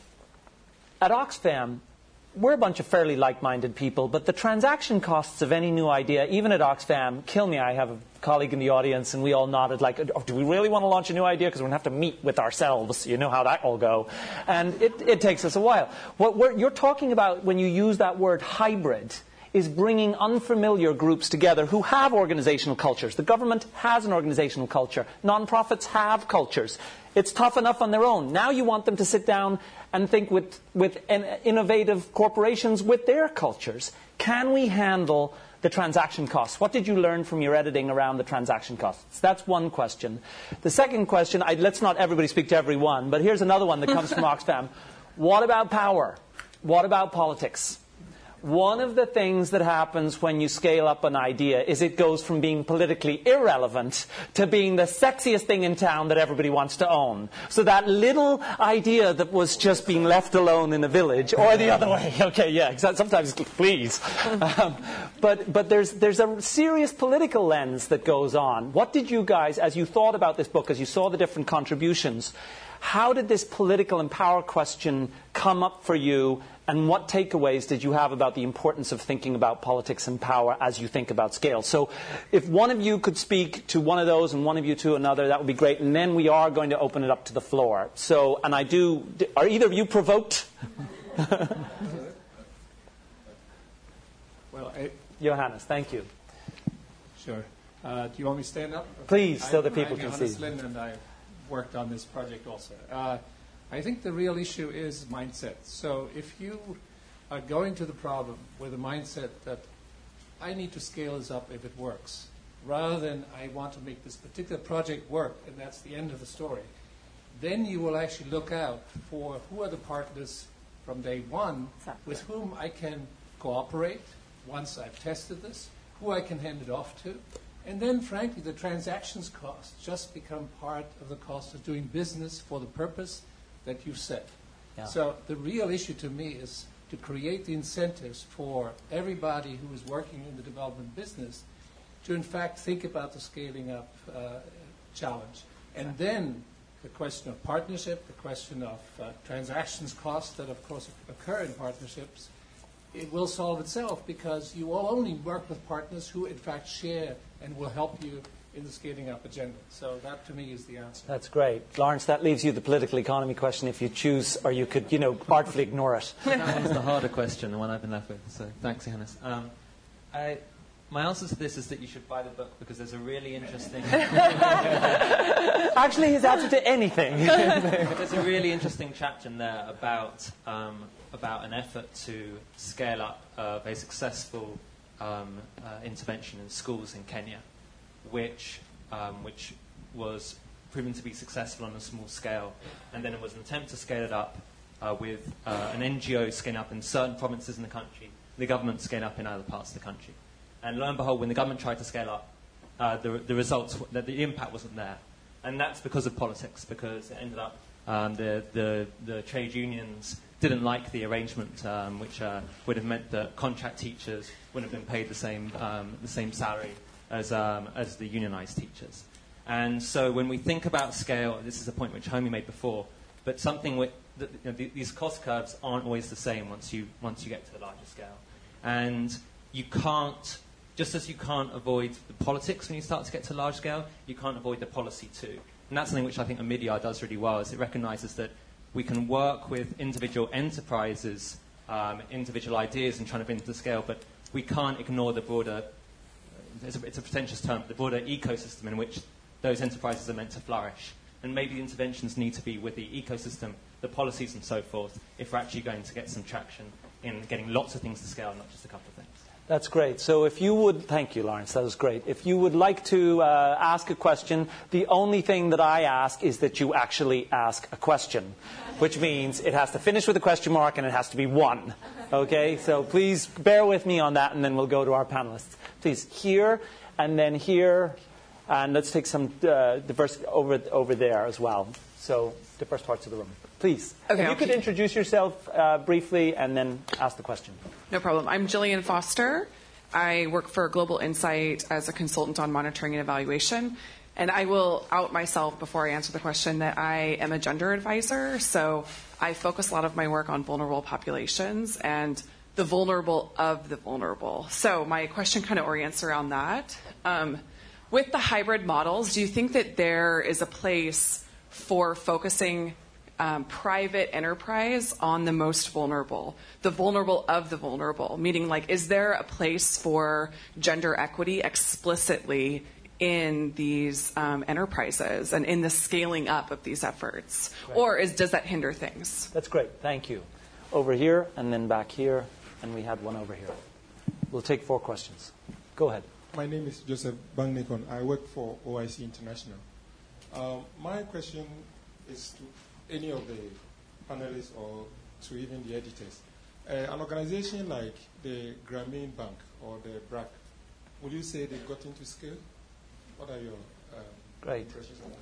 At Oxfam, we're a bunch of fairly like-minded people, but the transaction costs of any new idea, even at Oxfam, kill me. I have a colleague in the audience, and we all nodded like, oh, do we really want to launch a new idea? Because we're going to have to meet with ourselves. You know how that will go. And it, it takes us a while. What we're, you're talking about when you use that word hybrid is bringing unfamiliar groups together who have organizational cultures. The government has an organizational culture. Nonprofits have cultures. It's tough enough on their own. Now you want them to sit down and think with, with innovative corporations with their cultures. Can we handle the transaction costs? What did you learn from your editing around the transaction costs? That's one question. The second question, I, let's not everybody speak to everyone, but here's another one that comes from Oxfam. What about power? What about politics? one of the things that happens when you scale up an idea is it goes from being politically irrelevant to being the sexiest thing in town that everybody wants to own. So that little idea that was just being left alone in a village, or the other way, okay, yeah, sometimes please. Um, but but there's, there's a serious political lens that goes on. What did you guys, as you thought about this book, as you saw the different contributions, how did this political and power question come up for you, and what takeaways did you have about the importance of thinking about politics and power as you think about scale? So if one of you could speak to one of those and one of you to another, that would be great. And then we are going to open it up to the floor. So, and I do, are either of you provoked? Well, I, Johannes, thank you. Sure. Uh, do you want me to stand up? Please, so I, that people I'm can Johannes see. Lynn, and I worked on this project also. Uh, I think the real issue is mindset. So if you are going to the problem with a mindset that I need to scale this up if it works, rather than I want to make this particular project work and that's the end of the story, then you will actually look out for who are the partners from day one Exactly. with whom I can cooperate once I've tested this, who I can hand it off to. And then, frankly, the transactions costs just become part of the cost of doing business for the purpose that you've set. Yeah. So the real issue to me is to create the incentives for everybody who is working in the development business to, in fact, think about the scaling up uh, challenge. And then the question of partnership, the question of uh, transactions costs that, of course, occur in partnerships, it will solve itself because you will only work with partners who, in fact, share and will help you in the scaling up agenda. So that, to me, is the answer. That's great. Lawrence, that leaves you the political economy question if you choose, or you could, you know, artfully ignore it. That one's the harder question, the one I've been left with. So thanks, Johannes. Um, I, my answer to this is that you should buy the book because there's a really interesting... Actually, his answer to anything. There's a really interesting chapter in there about um, about an effort to scale up a very successful um, uh, intervention in schools in Kenya, which um, which was proven to be successful on a small scale, and then it was an attempt to scale it up uh, with uh, an N G O scaling up in certain provinces in the country, the government scaling up in other parts of the country. And lo and behold, when the government tried to scale up, uh, the, the results, the, the impact wasn't there. And that's because of politics, because it ended up um, the, the, the trade unions didn't like the arrangement, um, which uh, would have meant that contract teachers wouldn't have been paid the same, um, the same salary as, um, as the unionized teachers. And so when we think about scale, this is a point which Homi made before, but something with, the, you know, the, these cost curves aren't always the same once you, once you get to the larger scale. And you can't, just as you can't avoid the politics when you start to get to large scale, you can't avoid the policy too. And that's something which I think Omidyar does really well, is it recognizes that we can work with individual enterprises, um, individual ideas and trying to bring to the scale, but we can't ignore the broader, it's a, it's a pretentious term, the broader ecosystem in which those enterprises are meant to flourish. And maybe the interventions need to be with the ecosystem, the policies and so forth, if we're actually going to get some traction in getting lots of things to scale, not just a couple of things. That's great. So if you would, thank you, Lawrence, that was great. If you would like to uh, ask a question, the only thing that I ask is that you actually ask a question, which means it has to finish with a question mark and it has to be one. Okay? So please bear with me on that, and then we'll go to our panelists. Please, here and then here, and let's take some uh, diverse over, over there as well. So diverse parts of the room. Please. Okay, if you I'll could keep... introduce yourself uh, briefly and then ask the question. No problem. I'm Jillian Foster. I work for Global Insight as a consultant on monitoring and evaluation. And I will out myself before I answer the question that I am a gender advisor. So I focus a lot of my work on vulnerable populations and the vulnerable of the vulnerable. So my question kind of orients around that. Um, with the hybrid models, do you think that there is a place for focusing Um, private enterprise on the most vulnerable, the vulnerable of the vulnerable, meaning like, is there a place for gender equity explicitly in these um, enterprises and in the scaling up of these efforts? Right. Or is, does that hinder things? That's great. Thank you. Over here and then back here, and we had one over here. We'll take four questions. Go ahead. My name is Joseph Bangnikon. I work for O I C International. Uh, my question is to any of the panelists or to even the editors. Uh, an organization like the Grameen Bank or the B R A C, would you say they got into scale? What are your um, Great. impressions on that?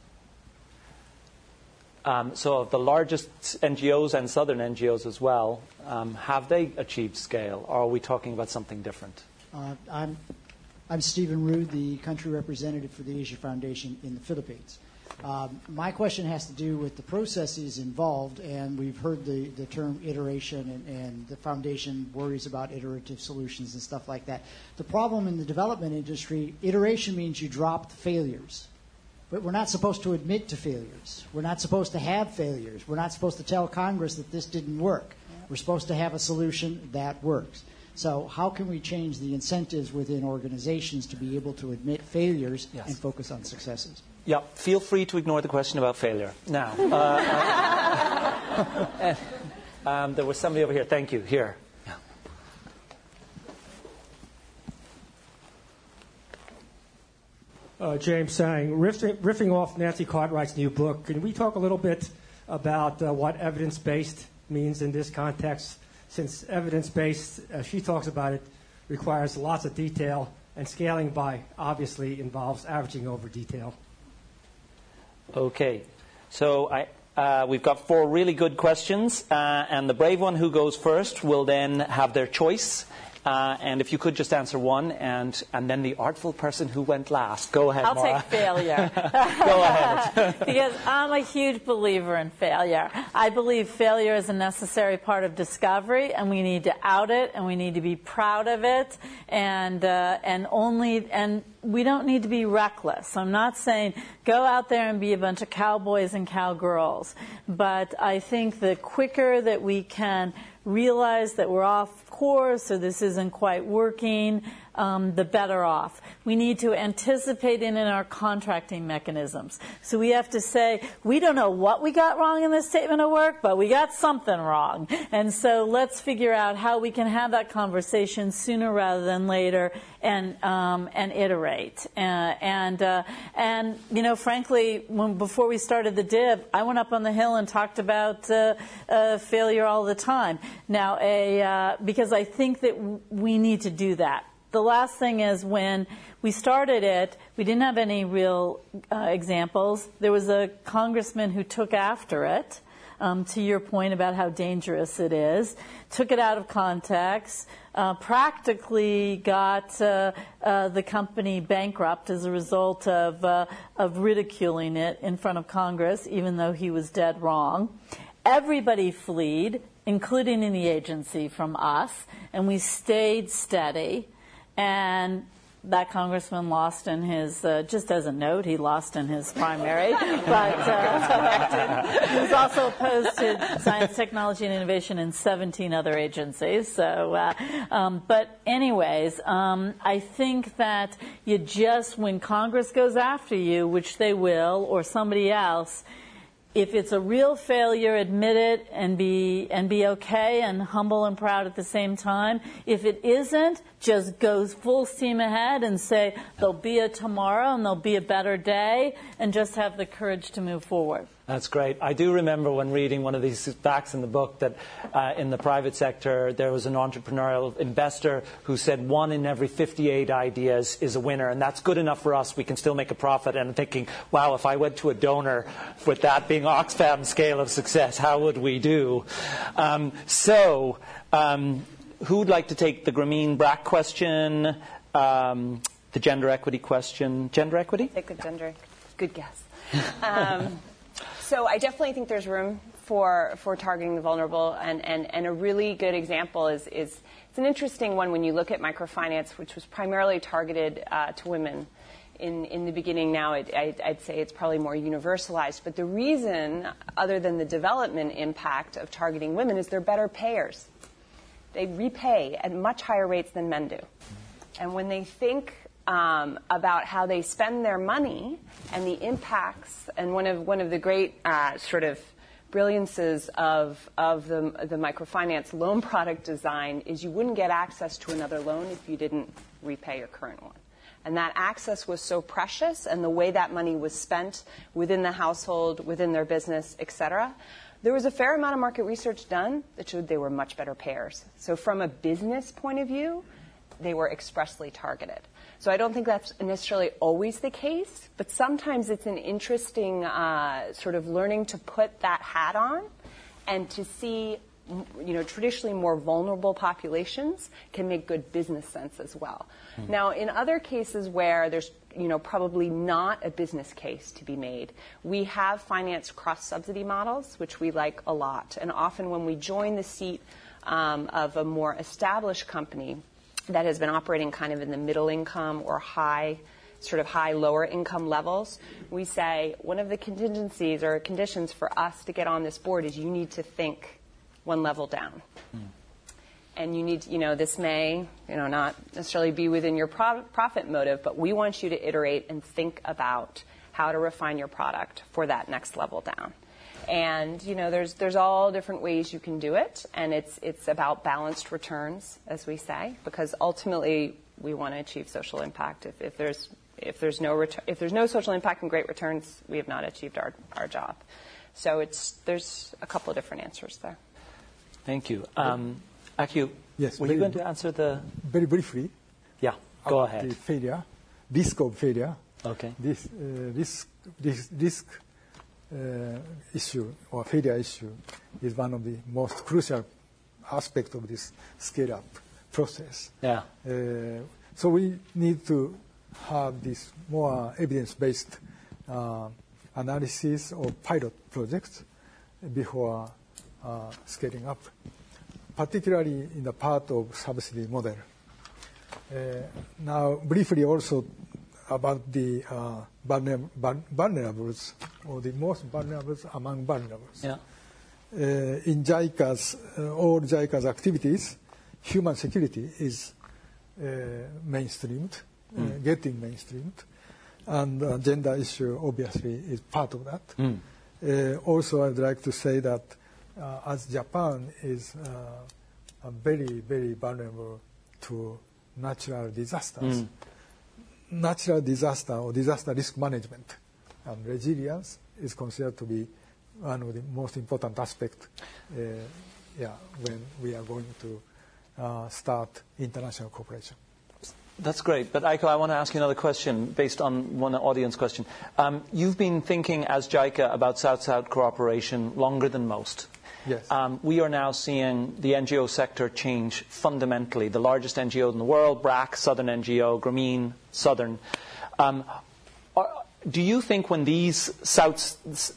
Um, so of the largest N G Os and southern N G Os as well, um, have they achieved scale, or are we talking about something different? Uh, I'm, I'm Stephen Rude, the country representative for the Asia Foundation in the Philippines. Um, my question has to do with the processes involved, and we've heard the, the term iteration, and, and the foundation worries about iterative solutions and stuff like that. The problem in the development industry, iteration means you drop the failures. But we're not supposed to admit to failures. We're not supposed to have failures. We're not supposed to tell Congress that this didn't work. We're supposed to have a solution that works. So how can we change the incentives within organizations to be able to admit failures yes. and focus on successes? Yeah, feel free to ignore the question about failure. Now, uh, uh, um, there was somebody over here. Thank you. Here. Yeah. Uh, James Sang, riffing, riffing off Nancy Cartwright's new book, can we talk a little bit about uh, what evidence-based means in this context? Since evidence-based, as she talks about it, requires lots of detail, and scaling by obviously involves averaging over detail. Okay, so I, uh, we've got four really good questions, uh, and the brave one who goes first will then have their choice. Uh, and if you could just answer one, and, and then the artful person who went last. Go ahead, I'll Maura. take failure. Go ahead. Because I'm a huge believer in failure. I believe failure is a necessary part of discovery, and we need to out it, and we need to be proud of it, and uh, and only and we don't need to be reckless. I'm not saying go out there and be a bunch of cowboys and cowgirls, but I think the quicker that we can realize that we're off course or this isn't quite working, um, the better off. We need to anticipate it in our contracting mechanisms. So we have to say, we don't know what we got wrong in this statement of work, but we got something wrong. And so let's figure out how we can have that conversation sooner rather than later and um, and iterate. Uh, and, uh, and you know, frankly, when, before we started the div, I went up on the Hill and talked about uh, uh, failure all the time. Now, a uh, because I think that w- we need to do that. The last thing is when we started it, we didn't have any real uh, examples. There was a congressman who took after it, um, to your point about how dangerous it is, took it out of context, uh, practically got uh, uh, the company bankrupt as a result of, uh, of ridiculing it in front of Congress, even though he was dead wrong. Everybody fled, including in the agency, from us, and we stayed steady. And that congressman lost in his, uh, just as a note, he lost in his primary. But uh, he was also opposed to science, technology, and innovation in seventeen other agencies. So, uh, um, but anyways, um, I think that you just, when Congress goes after you, which they will, or somebody else, if it's a real failure, admit it and be and be okay and humble and proud at the same time. If it isn't, just go full steam ahead and say there'll be a tomorrow and there'll be a better day, and just have the courage to move forward. That's great. I do remember when reading one of these facts in the book that uh, in the private sector there was an entrepreneurial investor who said one in every fifty-eight ideas is a winner, and that's good enough for us. We can still make a profit. And I'm thinking, wow, if I went to a donor with that being Oxfam scale of success, how would we do? Um, so um, who would like to take the Grameen B R A C question, um, the gender equity question? Gender equity? Take the gender. Good guess. Um, So I definitely think there's room for for targeting the vulnerable, and, and, and a really good example is, is it's an interesting one when you look at microfinance, which was primarily targeted uh, to women in, in the beginning. Now it, I, I'd say it's probably more universalized. But the reason, other than the development impact of targeting women, is they're better payers. They repay at much higher rates than men do. And when they think Um, about how they spend their money and the impacts, and one of one of the great uh, sort of brilliances of of the the microfinance loan product design is you wouldn't get access to another loan if you didn't repay your current one. And that access was so precious, and the way that money was spent within the household, within their business, et cetera, There was a fair amount of market research done that showed they were much better pairs. So from a business point of view, they were expressly targeted. So I don't think that's necessarily always the case, but sometimes it's an interesting uh, sort of learning to put that hat on and to see, you know, traditionally more vulnerable populations can make good business sense as well. Mm. Now, in other cases where there's, you know, probably not a business case to be made, we have financed cross-subsidy models, which we like a lot. And often when we join the seat um, of a more established company that has been operating kind of in the middle income or high, sort of high lower income levels, we say one of the contingencies or conditions for us to get on this board is you need to think one level down. Mm. And you need, you know, this may, you know, not necessarily be within your pro- profit motive, but we want you to iterate and think about how to refine your product for that next level down. And, you know, there's there's all different ways you can do it, and it's it's about balanced returns, as we say, because ultimately we want to achieve social impact. If, if there's if there's no ret- if there's no social impact and great returns, we have not achieved our, our job. So it's there's a couple of different answers there. Thank you. Um, Akio, yes, were very, you going to answer the... Very briefly. Yeah, go ahead. The failure, risk of failure. Okay. This uh, risk, this risk uh, issue or failure issue is one of the most crucial aspects of this scale-up process. Yeah. Uh, so we need to have this more evidence-based uh, analysis of pilot projects before uh, scaling up, particularly in the part of subsidy model. Uh, now, briefly also about the uh, vulner- vulnerables, or the most vulnerables among vulnerables. Yeah. Uh, in JICA's, uh, all JICA's activities, human security is uh, mainstreamed, mm. uh, getting mainstreamed, and uh, gender issue obviously is part of that. Mm. Uh, also, I'd like to say that uh, as Japan is uh, very, very vulnerable to natural disasters, mm. natural disaster or disaster risk management and resilience is considered to be one of the most important aspects uh, yeah, when we are going to uh, start international cooperation. That's great. But, Aiko, I want to ask you another question based on one audience question. Um, you've been thinking as JICA about South-South cooperation longer than most. Yes. Um, we are now seeing the N G O sector change fundamentally. The largest N G O in the world, BRAC, Southern N G O, Grameen, Southern. Um, are, do you think when these South,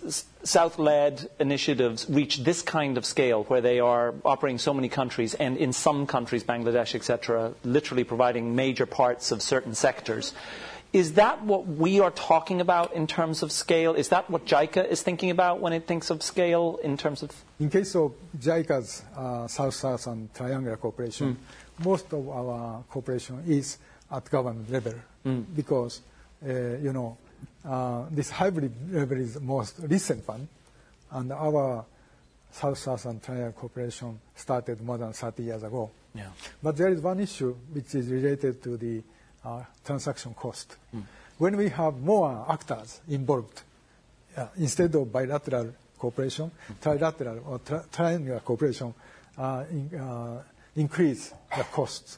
South-led initiatives reach this kind of scale, where they are operating so many countries, and in some countries, Bangladesh, et cetera, literally providing major parts of certain sectors, is that what we are talking about in terms of scale? Is that what JICA is thinking about when it thinks of scale in terms of... In case of JICA's uh, South-South and triangular cooperation, mm. most of our cooperation is at government level mm. because, uh, you know, uh, this hybrid level is the most recent one, and our South-South and triangular cooperation started more than thirty years ago. Yeah. But there is one issue which is related to the Uh, transaction cost. Mm. When we have more actors involved, uh, instead of bilateral cooperation, mm. trilateral or tri- triangular cooperation uh, in, uh, increase the costs.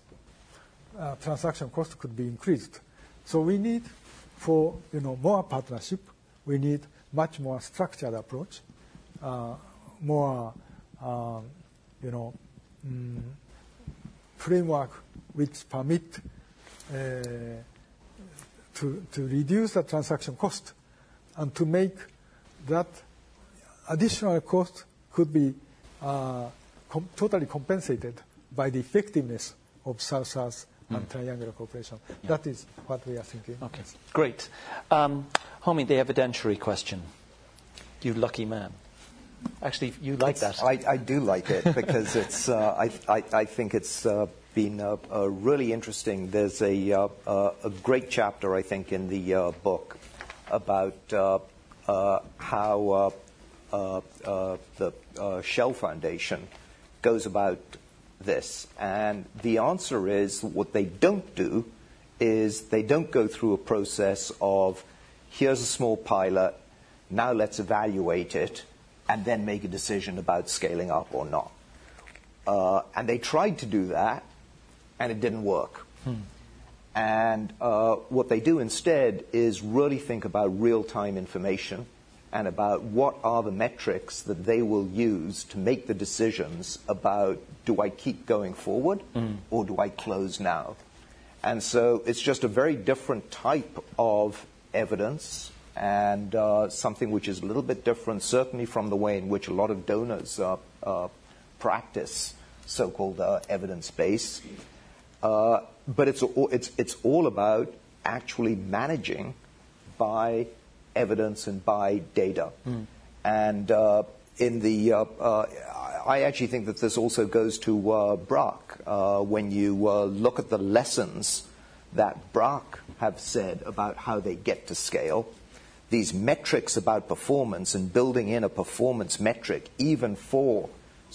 Uh, transaction cost could be increased. So we need, for you know, more partnership, we need much more structured approach, uh, more um, you know mm, framework which permit Uh, to, to reduce the transaction cost and to make that additional cost could be uh, com- totally compensated by the effectiveness of South-South mm. and triangular cooperation. Yeah. That is what we are thinking. Okay, great. Um, Homi, the evidentiary question. You lucky man. Actually, you like it's, that. I, I do like it because it's. Uh, I, I I think it's. Uh, been uh, uh, really interesting. There's a, uh, uh, a great chapter, I think, in the uh, book about uh, uh, how uh, uh, uh, the uh, Shell Foundation goes about this. And the answer is what they don't do is they don't go through a process of here's a small pilot, now let's evaluate it, and then make a decision about scaling up or not. Uh, and they tried to do that, and it didn't work. Hmm. And uh, what they do instead is really think about real-time information and about what are the metrics that they will use to make the decisions about, do I keep going forward mm. or do I close now? And so it's just a very different type of evidence and uh, something which is a little bit different, certainly from the way in which a lot of donors uh, uh, practice so-called uh, evidence base. Uh, but it's, it's, it's all about actually managing by evidence and by data. Mm. And uh, in the, uh, uh, I actually think that this also goes to uh, B R A C. Uh, when you uh, look at the lessons that B R A C have said about how they get to scale, these metrics about performance and building in a performance metric, even for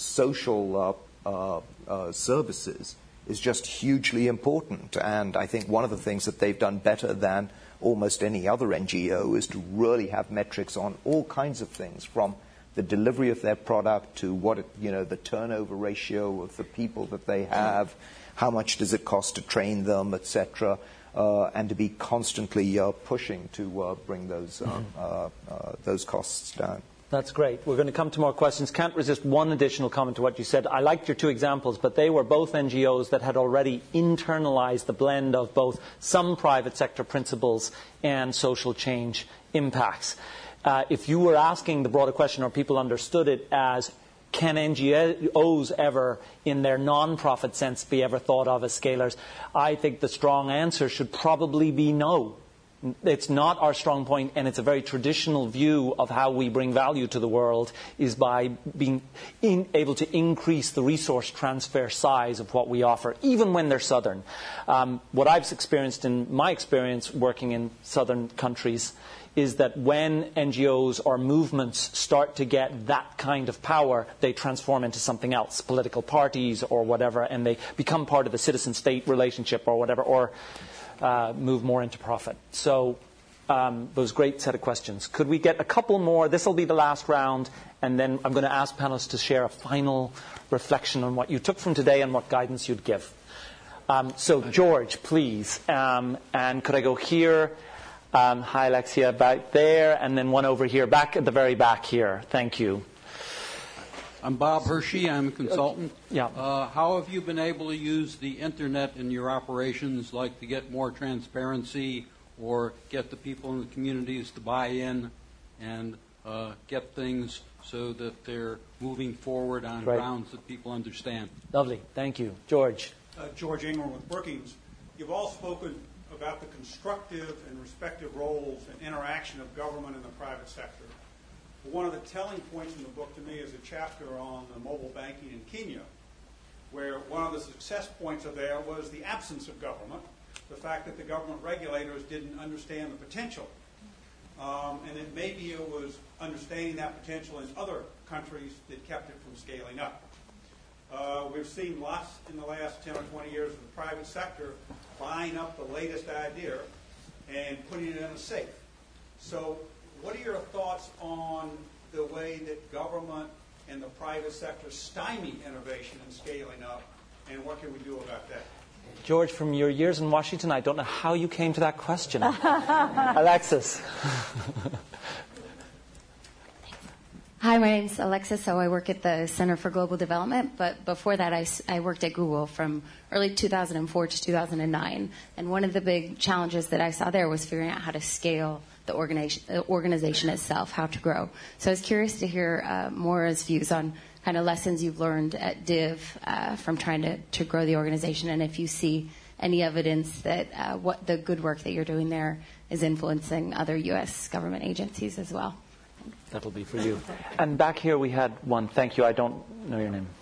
social uh, uh, uh, services, is just hugely important. And I think one of the things that they've done better than almost any other N G O is to really have metrics on all kinds of things, from the delivery of their product to what it, you know, the turnover ratio of the people that they have, how much does it cost to train them, et cetera, uh, and to be constantly uh, pushing to uh, bring those uh, uh, uh, those costs down. That's great. We're going to come to more questions. Can't resist one additional comment to what you said. I liked your two examples, but they were both N G Os that had already internalized the blend of both some private sector principles and social change impacts. Uh, if you were asking the broader question, or people understood it as, can N G Os ever, in their non-profit sense, be ever thought of as scalers, I think the strong answer should probably be no. It's not our strong point, and it's a very traditional view of how we bring value to the world, is by being in, able to increase the resource transfer size of what we offer, even when they're southern. Um, what I've experienced in my experience working in southern countries is that when N G Os or movements start to get that kind of power, they transform into something else, political parties or whatever, and they become part of the citizen-state relationship or whatever, or Uh, move more into profit. So um, those great set of questions. Could we get a couple more? This will be the last round, and then I'm going to ask panelists to share a final reflection on what you took from today and what guidance you'd give. Um, so George, please. Um, and could I go here? Um, hi, Alexia, back there, and then one over here, back at the very back here. Thank you. I'm Bob Hershey. I'm a consultant. Yeah. Uh, how have you been able to use the Internet in your operations, like to get more transparency or get the people in the communities to buy in and uh, get things so that they're moving forward on right. grounds that people understand? Lovely. Thank you. George. Uh, George Ingram with Brookings. You've all spoken about the constructive and respective roles and interaction of government and the private sector. One of the telling points in the book to me is a chapter on the mobile banking in Kenya, where one of the success points of there was the absence of government, the fact that the government regulators didn't understand the potential. Um, and that maybe it was understanding that potential in other countries that kept it from scaling up. Uh, we've seen lots in the last ten or twenty years of the private sector buying up the latest idea and putting it in a safe. So what are your thoughts on the way that government and the private sector stymie innovation and scaling up, and what can we do about that? George, from your years in Washington, I don't know how you came to that question. Alexis. Hi, my name's Alexis, so I work at the Center for Global Development, but before that I, I worked at Google from early two thousand four to two thousand nine, and one of the big challenges that I saw there was figuring out how to scale the organization, the organization itself, how to grow. So I was curious to hear uh, Maura's views on kind of lessons you've learned at Div uh, from trying to, to grow the organization, and if you see any evidence that uh, what the good work that you're doing there is influencing other U S government agencies as well. That'll be for you. And back here we had one. Thank you. I don't know your name.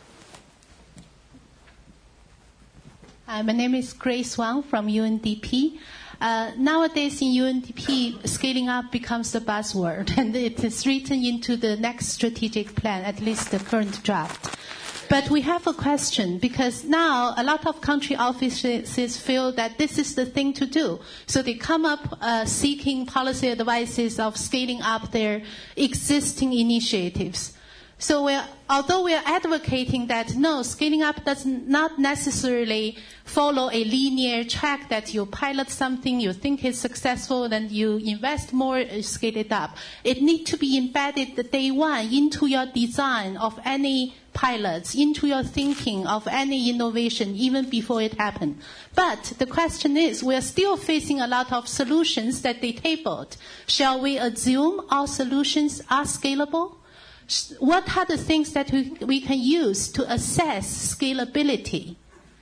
Hi, my name is Grace Wang from U N D P. Uh, nowadays in U N D P, scaling up becomes the buzzword, and it is written into the next strategic plan, at least the current draft. But we have a question, because now a lot of country offices feel that this is the thing to do. So they come up uh, seeking policy advices of scaling up their existing initiatives. So we're, although we are advocating that no, scaling up does not necessarily follow a linear track that you pilot something, you think is successful, then you invest more, scale it up. It needs to be embedded the day one into your design of any pilots, into your thinking of any innovation, even before it happened. But the question is, we're still facing a lot of solutions that they tabled. Shall we assume all solutions are scalable? What are the things that we, we can use to assess scalability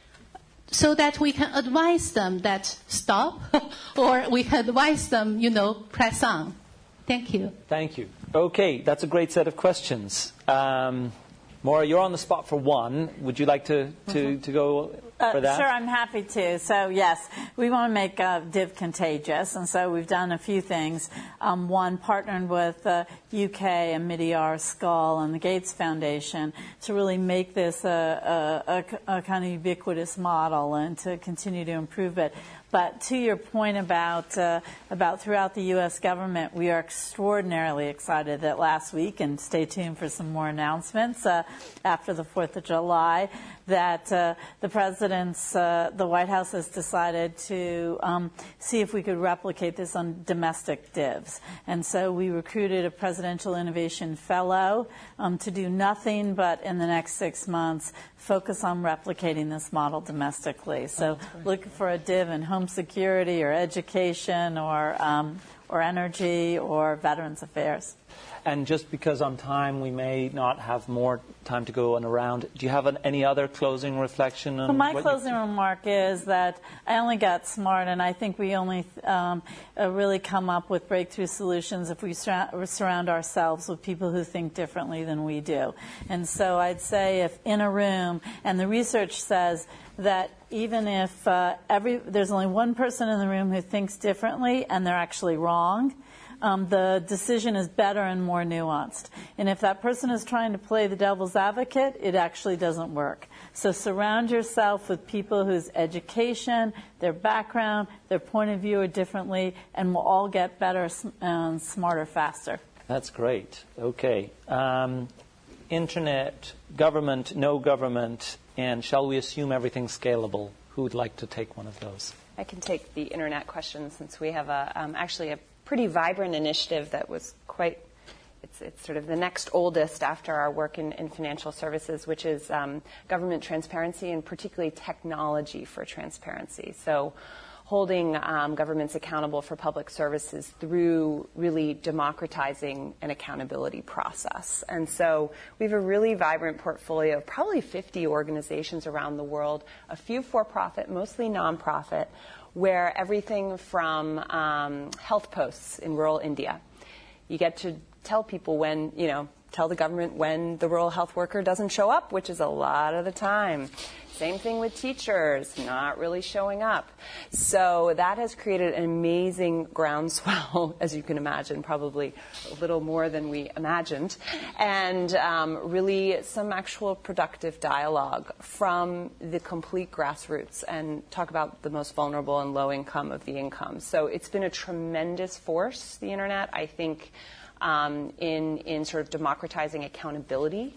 so that we can advise them that stop or we can advise them, you know, press on? Thank you. Thank you. Okay, that's a great set of questions. Um, Maura, you're on the spot for one. Would you like to, to, mm-hmm. to go uh, for that? Sure, I'm happy to. So, yes, we want to make uh, Div contagious, and so we've done a few things. Um, one, partnered with uh, U K and Midyar Skull and the Gates Foundation to really make this a, a, a, a kind of ubiquitous model and to continue to improve it. But to your point about uh, about throughout the U S government, we are extraordinarily excited that last week, and stay tuned for some more announcements uh, after the fourth of July, that uh, the president's, uh, the White House has decided to um, see if we could replicate this on domestic divs. And so we recruited a Presidential Innovation Fellow um, to do nothing but in the next six months focus on replicating this model domestically. So oh, look for a div in home security or education or um, or energy or veterans affairs. And just because on time we may not have more time to go on around, do you have an, any other closing reflection? On well, my what closing you... remark is that I only got smart, and I think we only um, uh, really come up with breakthrough solutions if we sur- surround ourselves with people who think differently than we do. And so I'd say if in a room, and the research says that even if uh, every there's only one person in the room who thinks differently and they're actually wrong, Um, the decision is better and more nuanced. And if that person is trying to play the devil's advocate, it actually doesn't work. So surround yourself with people whose education, their background, their point of view are differently, and we'll all get better and smarter faster. That's great. Okay. Um, internet, government, no government, and shall we assume everything's scalable? Who would like to take one of those? I can take the internet question since we have a um, actually a pretty vibrant initiative that was quite, it's, it's sort of the next oldest after our work in, in financial services, which is um, government transparency and particularly technology for transparency. So holding um, governments accountable for public services through really democratizing an accountability process. And so we have a really vibrant portfolio of probably fifty organizations around the world, a few for-profit, mostly nonprofit, where everything from um, health posts in rural India, you get to tell people when, you know, tell the government when the rural health worker doesn't show up, which is a lot of the time. Same thing with teachers, not really showing up. So that has created an amazing groundswell, as you can imagine, probably a little more than we imagined, and um, really some actual productive dialogue from the complete grassroots and talk about the most vulnerable and low income of the income. So it's been a tremendous force, the internet, I think, um, in, in sort of democratizing accountability.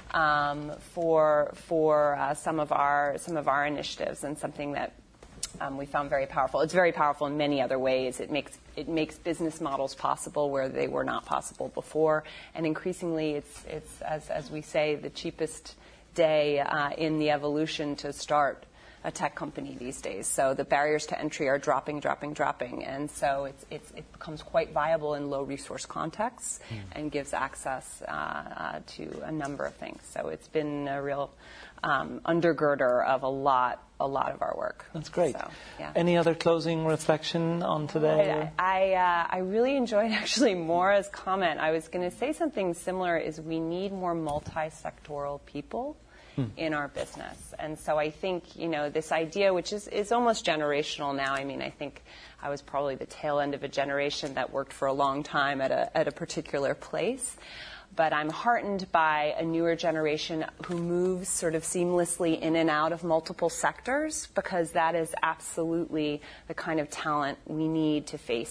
Um, for for uh, some of our some of our initiatives, and something that um, we found very powerful. It's very powerful in many other ways. It makes it makes business models possible where they were not possible before, and increasingly, it's it's as as we say, the cheapest day uh, in the evolution to start a tech company these days. So the barriers to entry are dropping, dropping, dropping. And so it's, it's, it becomes quite viable in low resource contexts mm. and gives access uh, uh, to a number of things. So it's been a real um, undergirder of a lot a lot of our work. That's great. So, yeah. Any other closing reflection on today? I, I, uh, I really enjoyed actually Maura's comment. I was going to say something similar, is we need more multi-sectoral people in our business. And so I think, you know, this idea, which is, is almost generational now. I mean, I think I was probably the tail end of a generation that worked for a long time at a, at a particular place. But I'm heartened by a newer generation who moves sort of seamlessly in and out of multiple sectors, because that is absolutely the kind of talent we need to face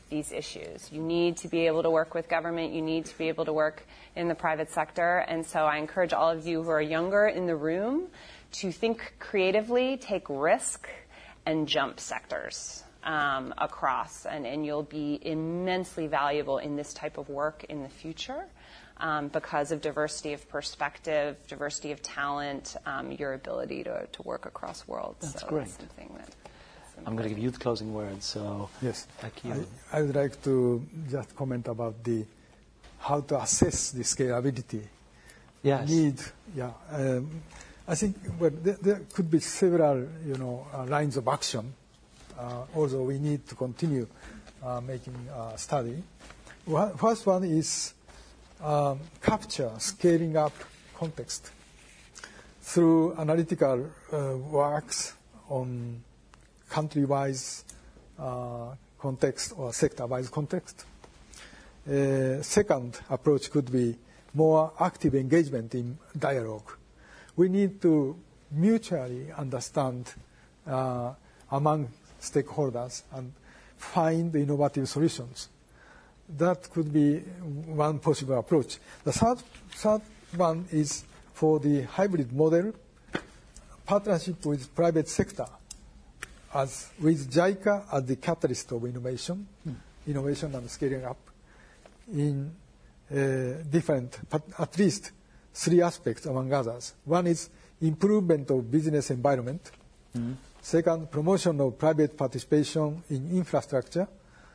these issues. You need to be able to work with government. You need to be able to work in the private sector. And so I encourage all of you who are younger in the room to think creatively, take risk, and jump sectors um, across. And, and you'll be immensely valuable in this type of work in the future um, because of diversity of perspective, diversity of talent, um, your ability to, to work across worlds. That's so great. That's something that I'm going to give you the closing words. So yes, Akio. I, I would like to just comment about the how to assess the scalability yes. need. Yeah, um, I think well, there, there could be several, you know, uh, lines of action. Uh, although we need to continue uh, making uh, study. One, first one is um, capture scaling up context through analytical uh, works on country-wise uh, context or sector-wise context. Uh, second approach could be more active engagement in dialogue. We need to mutually understand uh, among stakeholders and find innovative solutions. That could be one possible approach. The third, third one is for the hybrid model, partnership with private sector, as with JICA as the catalyst of innovation, mm. innovation and scaling up in uh, different, but at least three aspects among others. One is improvement of business environment. Mm. Second, promotion of private participation in infrastructure.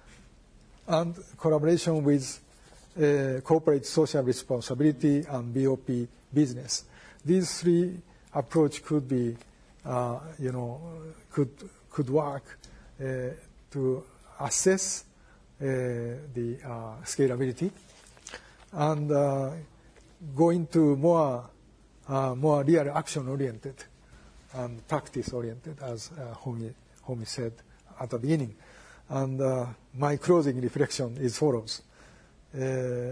And collaboration with uh, corporate social responsibility and B O P business. These three approach could be, uh, you know, could could work uh, to assess uh, the uh, scalability and uh, go into more uh, more real action oriented and practice oriented, as uh, Homi, Homi said at the beginning. And uh, my closing reflection is follows. Uh,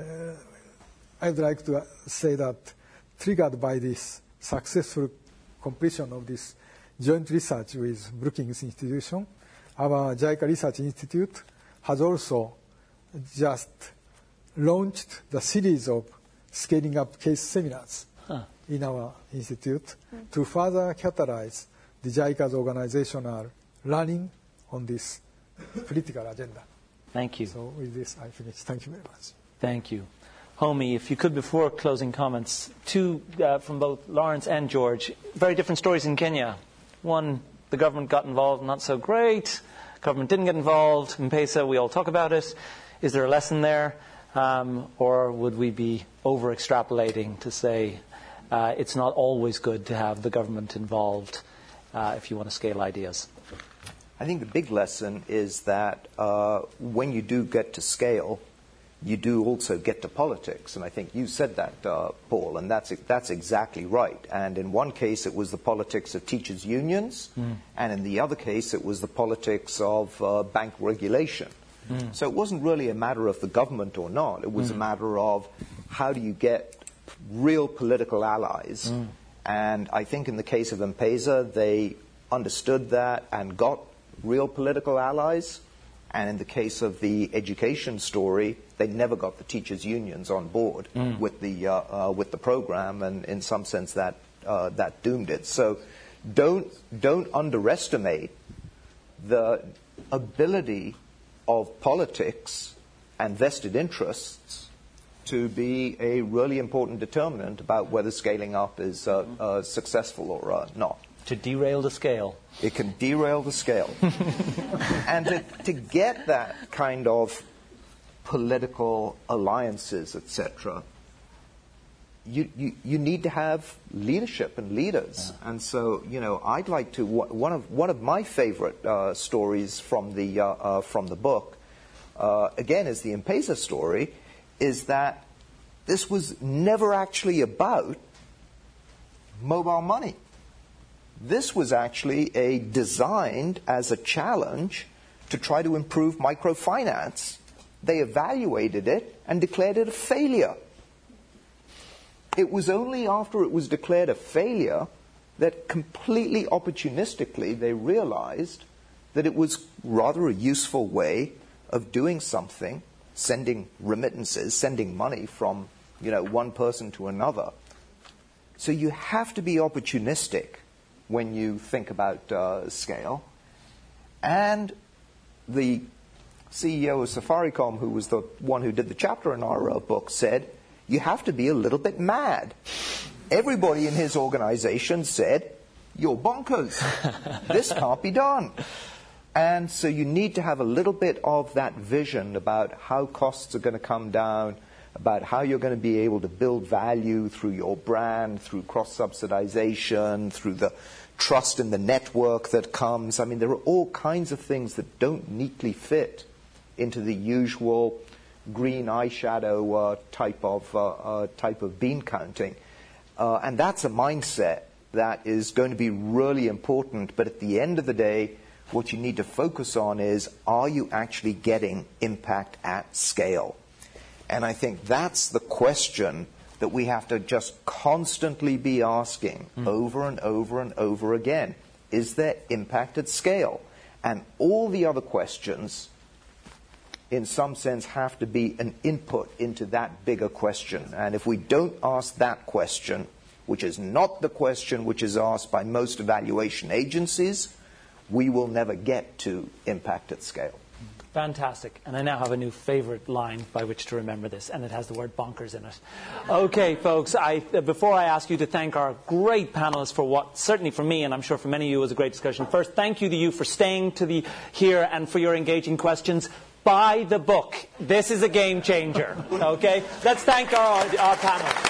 I'd like to say that triggered by this successful completion of this joint research with Brookings Institution, our JICA Research Institute has also just launched the series of scaling up case seminars huh. in our institute mm. to further catalyze the JICA's organizational learning on this political agenda. Thank you. So with this, I finish. Thank you very much. Thank you. Homi, if you could, before closing comments, two uh, from both Lawrence and George, very different stories in Kenya. One, the government got involved, not so great. Government didn't get involved. M-Pesa, we all talk about it. Is there a lesson there? Um, or would we be over-extrapolating to say uh, it's not always good to have the government involved uh, if you want to scale ideas? I think the big lesson is that uh, when you do get to scale, you do also get to politics. And I think you said that, uh, Paul, and that's that's exactly right. And in one case, it was the politics of teachers' unions, mm. and in the other case, it was the politics of uh, bank regulation. Mm. So it wasn't really a matter of the government or not. It was mm. a matter of how do you get real political allies. Mm. And I think in the case of M-Pesa, they understood that and got real political allies. And in the case of the education story, they never got the teachers' unions on board mm. with the uh, uh, with the program, and in some sense that uh, that doomed it. So don't don't underestimate the ability of politics and vested interests to be a really important determinant about whether scaling up is uh, uh, successful or uh, not. To derail the scale. It can derail the scale. And to, to get that kind of political alliances, et cetera, you, you, you need to have leadership and leaders. Yeah. And so, you know, I'd like to, one of, one of my favorite uh, stories from the, uh, uh, from the book, uh, again, is the M-Pesa story, is that this was never actually about mobile money. This was actually a designed as a challenge to try to improve microfinance. They evaluated it and declared it a failure. It was only after it was declared a failure that completely opportunistically they realized that it was rather a useful way of doing something, sending remittances, sending money from, you know, one person to another. So you have to be opportunistic when you think about uh, scale. And the C E O of Safaricom, who was the one who did the chapter in our uh, book, said, you have to be a little bit mad. Everybody in his organization said, you're bonkers. This can't be done. And so you need to have a little bit of that vision about how costs are going to come down, about how you're going to be able to build value through your brand, through cross-subsidization, through the trust in the network that comes. I mean, there are all kinds of things that don't neatly fit into the usual green eyeshadow uh, type of uh, uh, type of bean counting. Uh, and that's a mindset that is going to be really important. But at the end of the day, what you need to focus on is, are you actually getting impact at scale? And I think that's the question that we have to just constantly be asking mm. over and over and over again. Is there impact at scale? And all the other questions, in some sense, have to be an input into that bigger question. And if we don't ask that question, which is not the question which is asked by most evaluation agencies, we will never get to impact at scale. Fantastic. And I now have a new favorite line by which to remember this, and it has the word bonkers in it. Okay, folks, I, uh, before I ask you to thank our great panelists for what, certainly for me, and I'm sure for many of you, was a great discussion. First, thank you to you for staying to the here and for your engaging questions. Buy the book. This is a game changer. Okay? Let's thank our, our panel.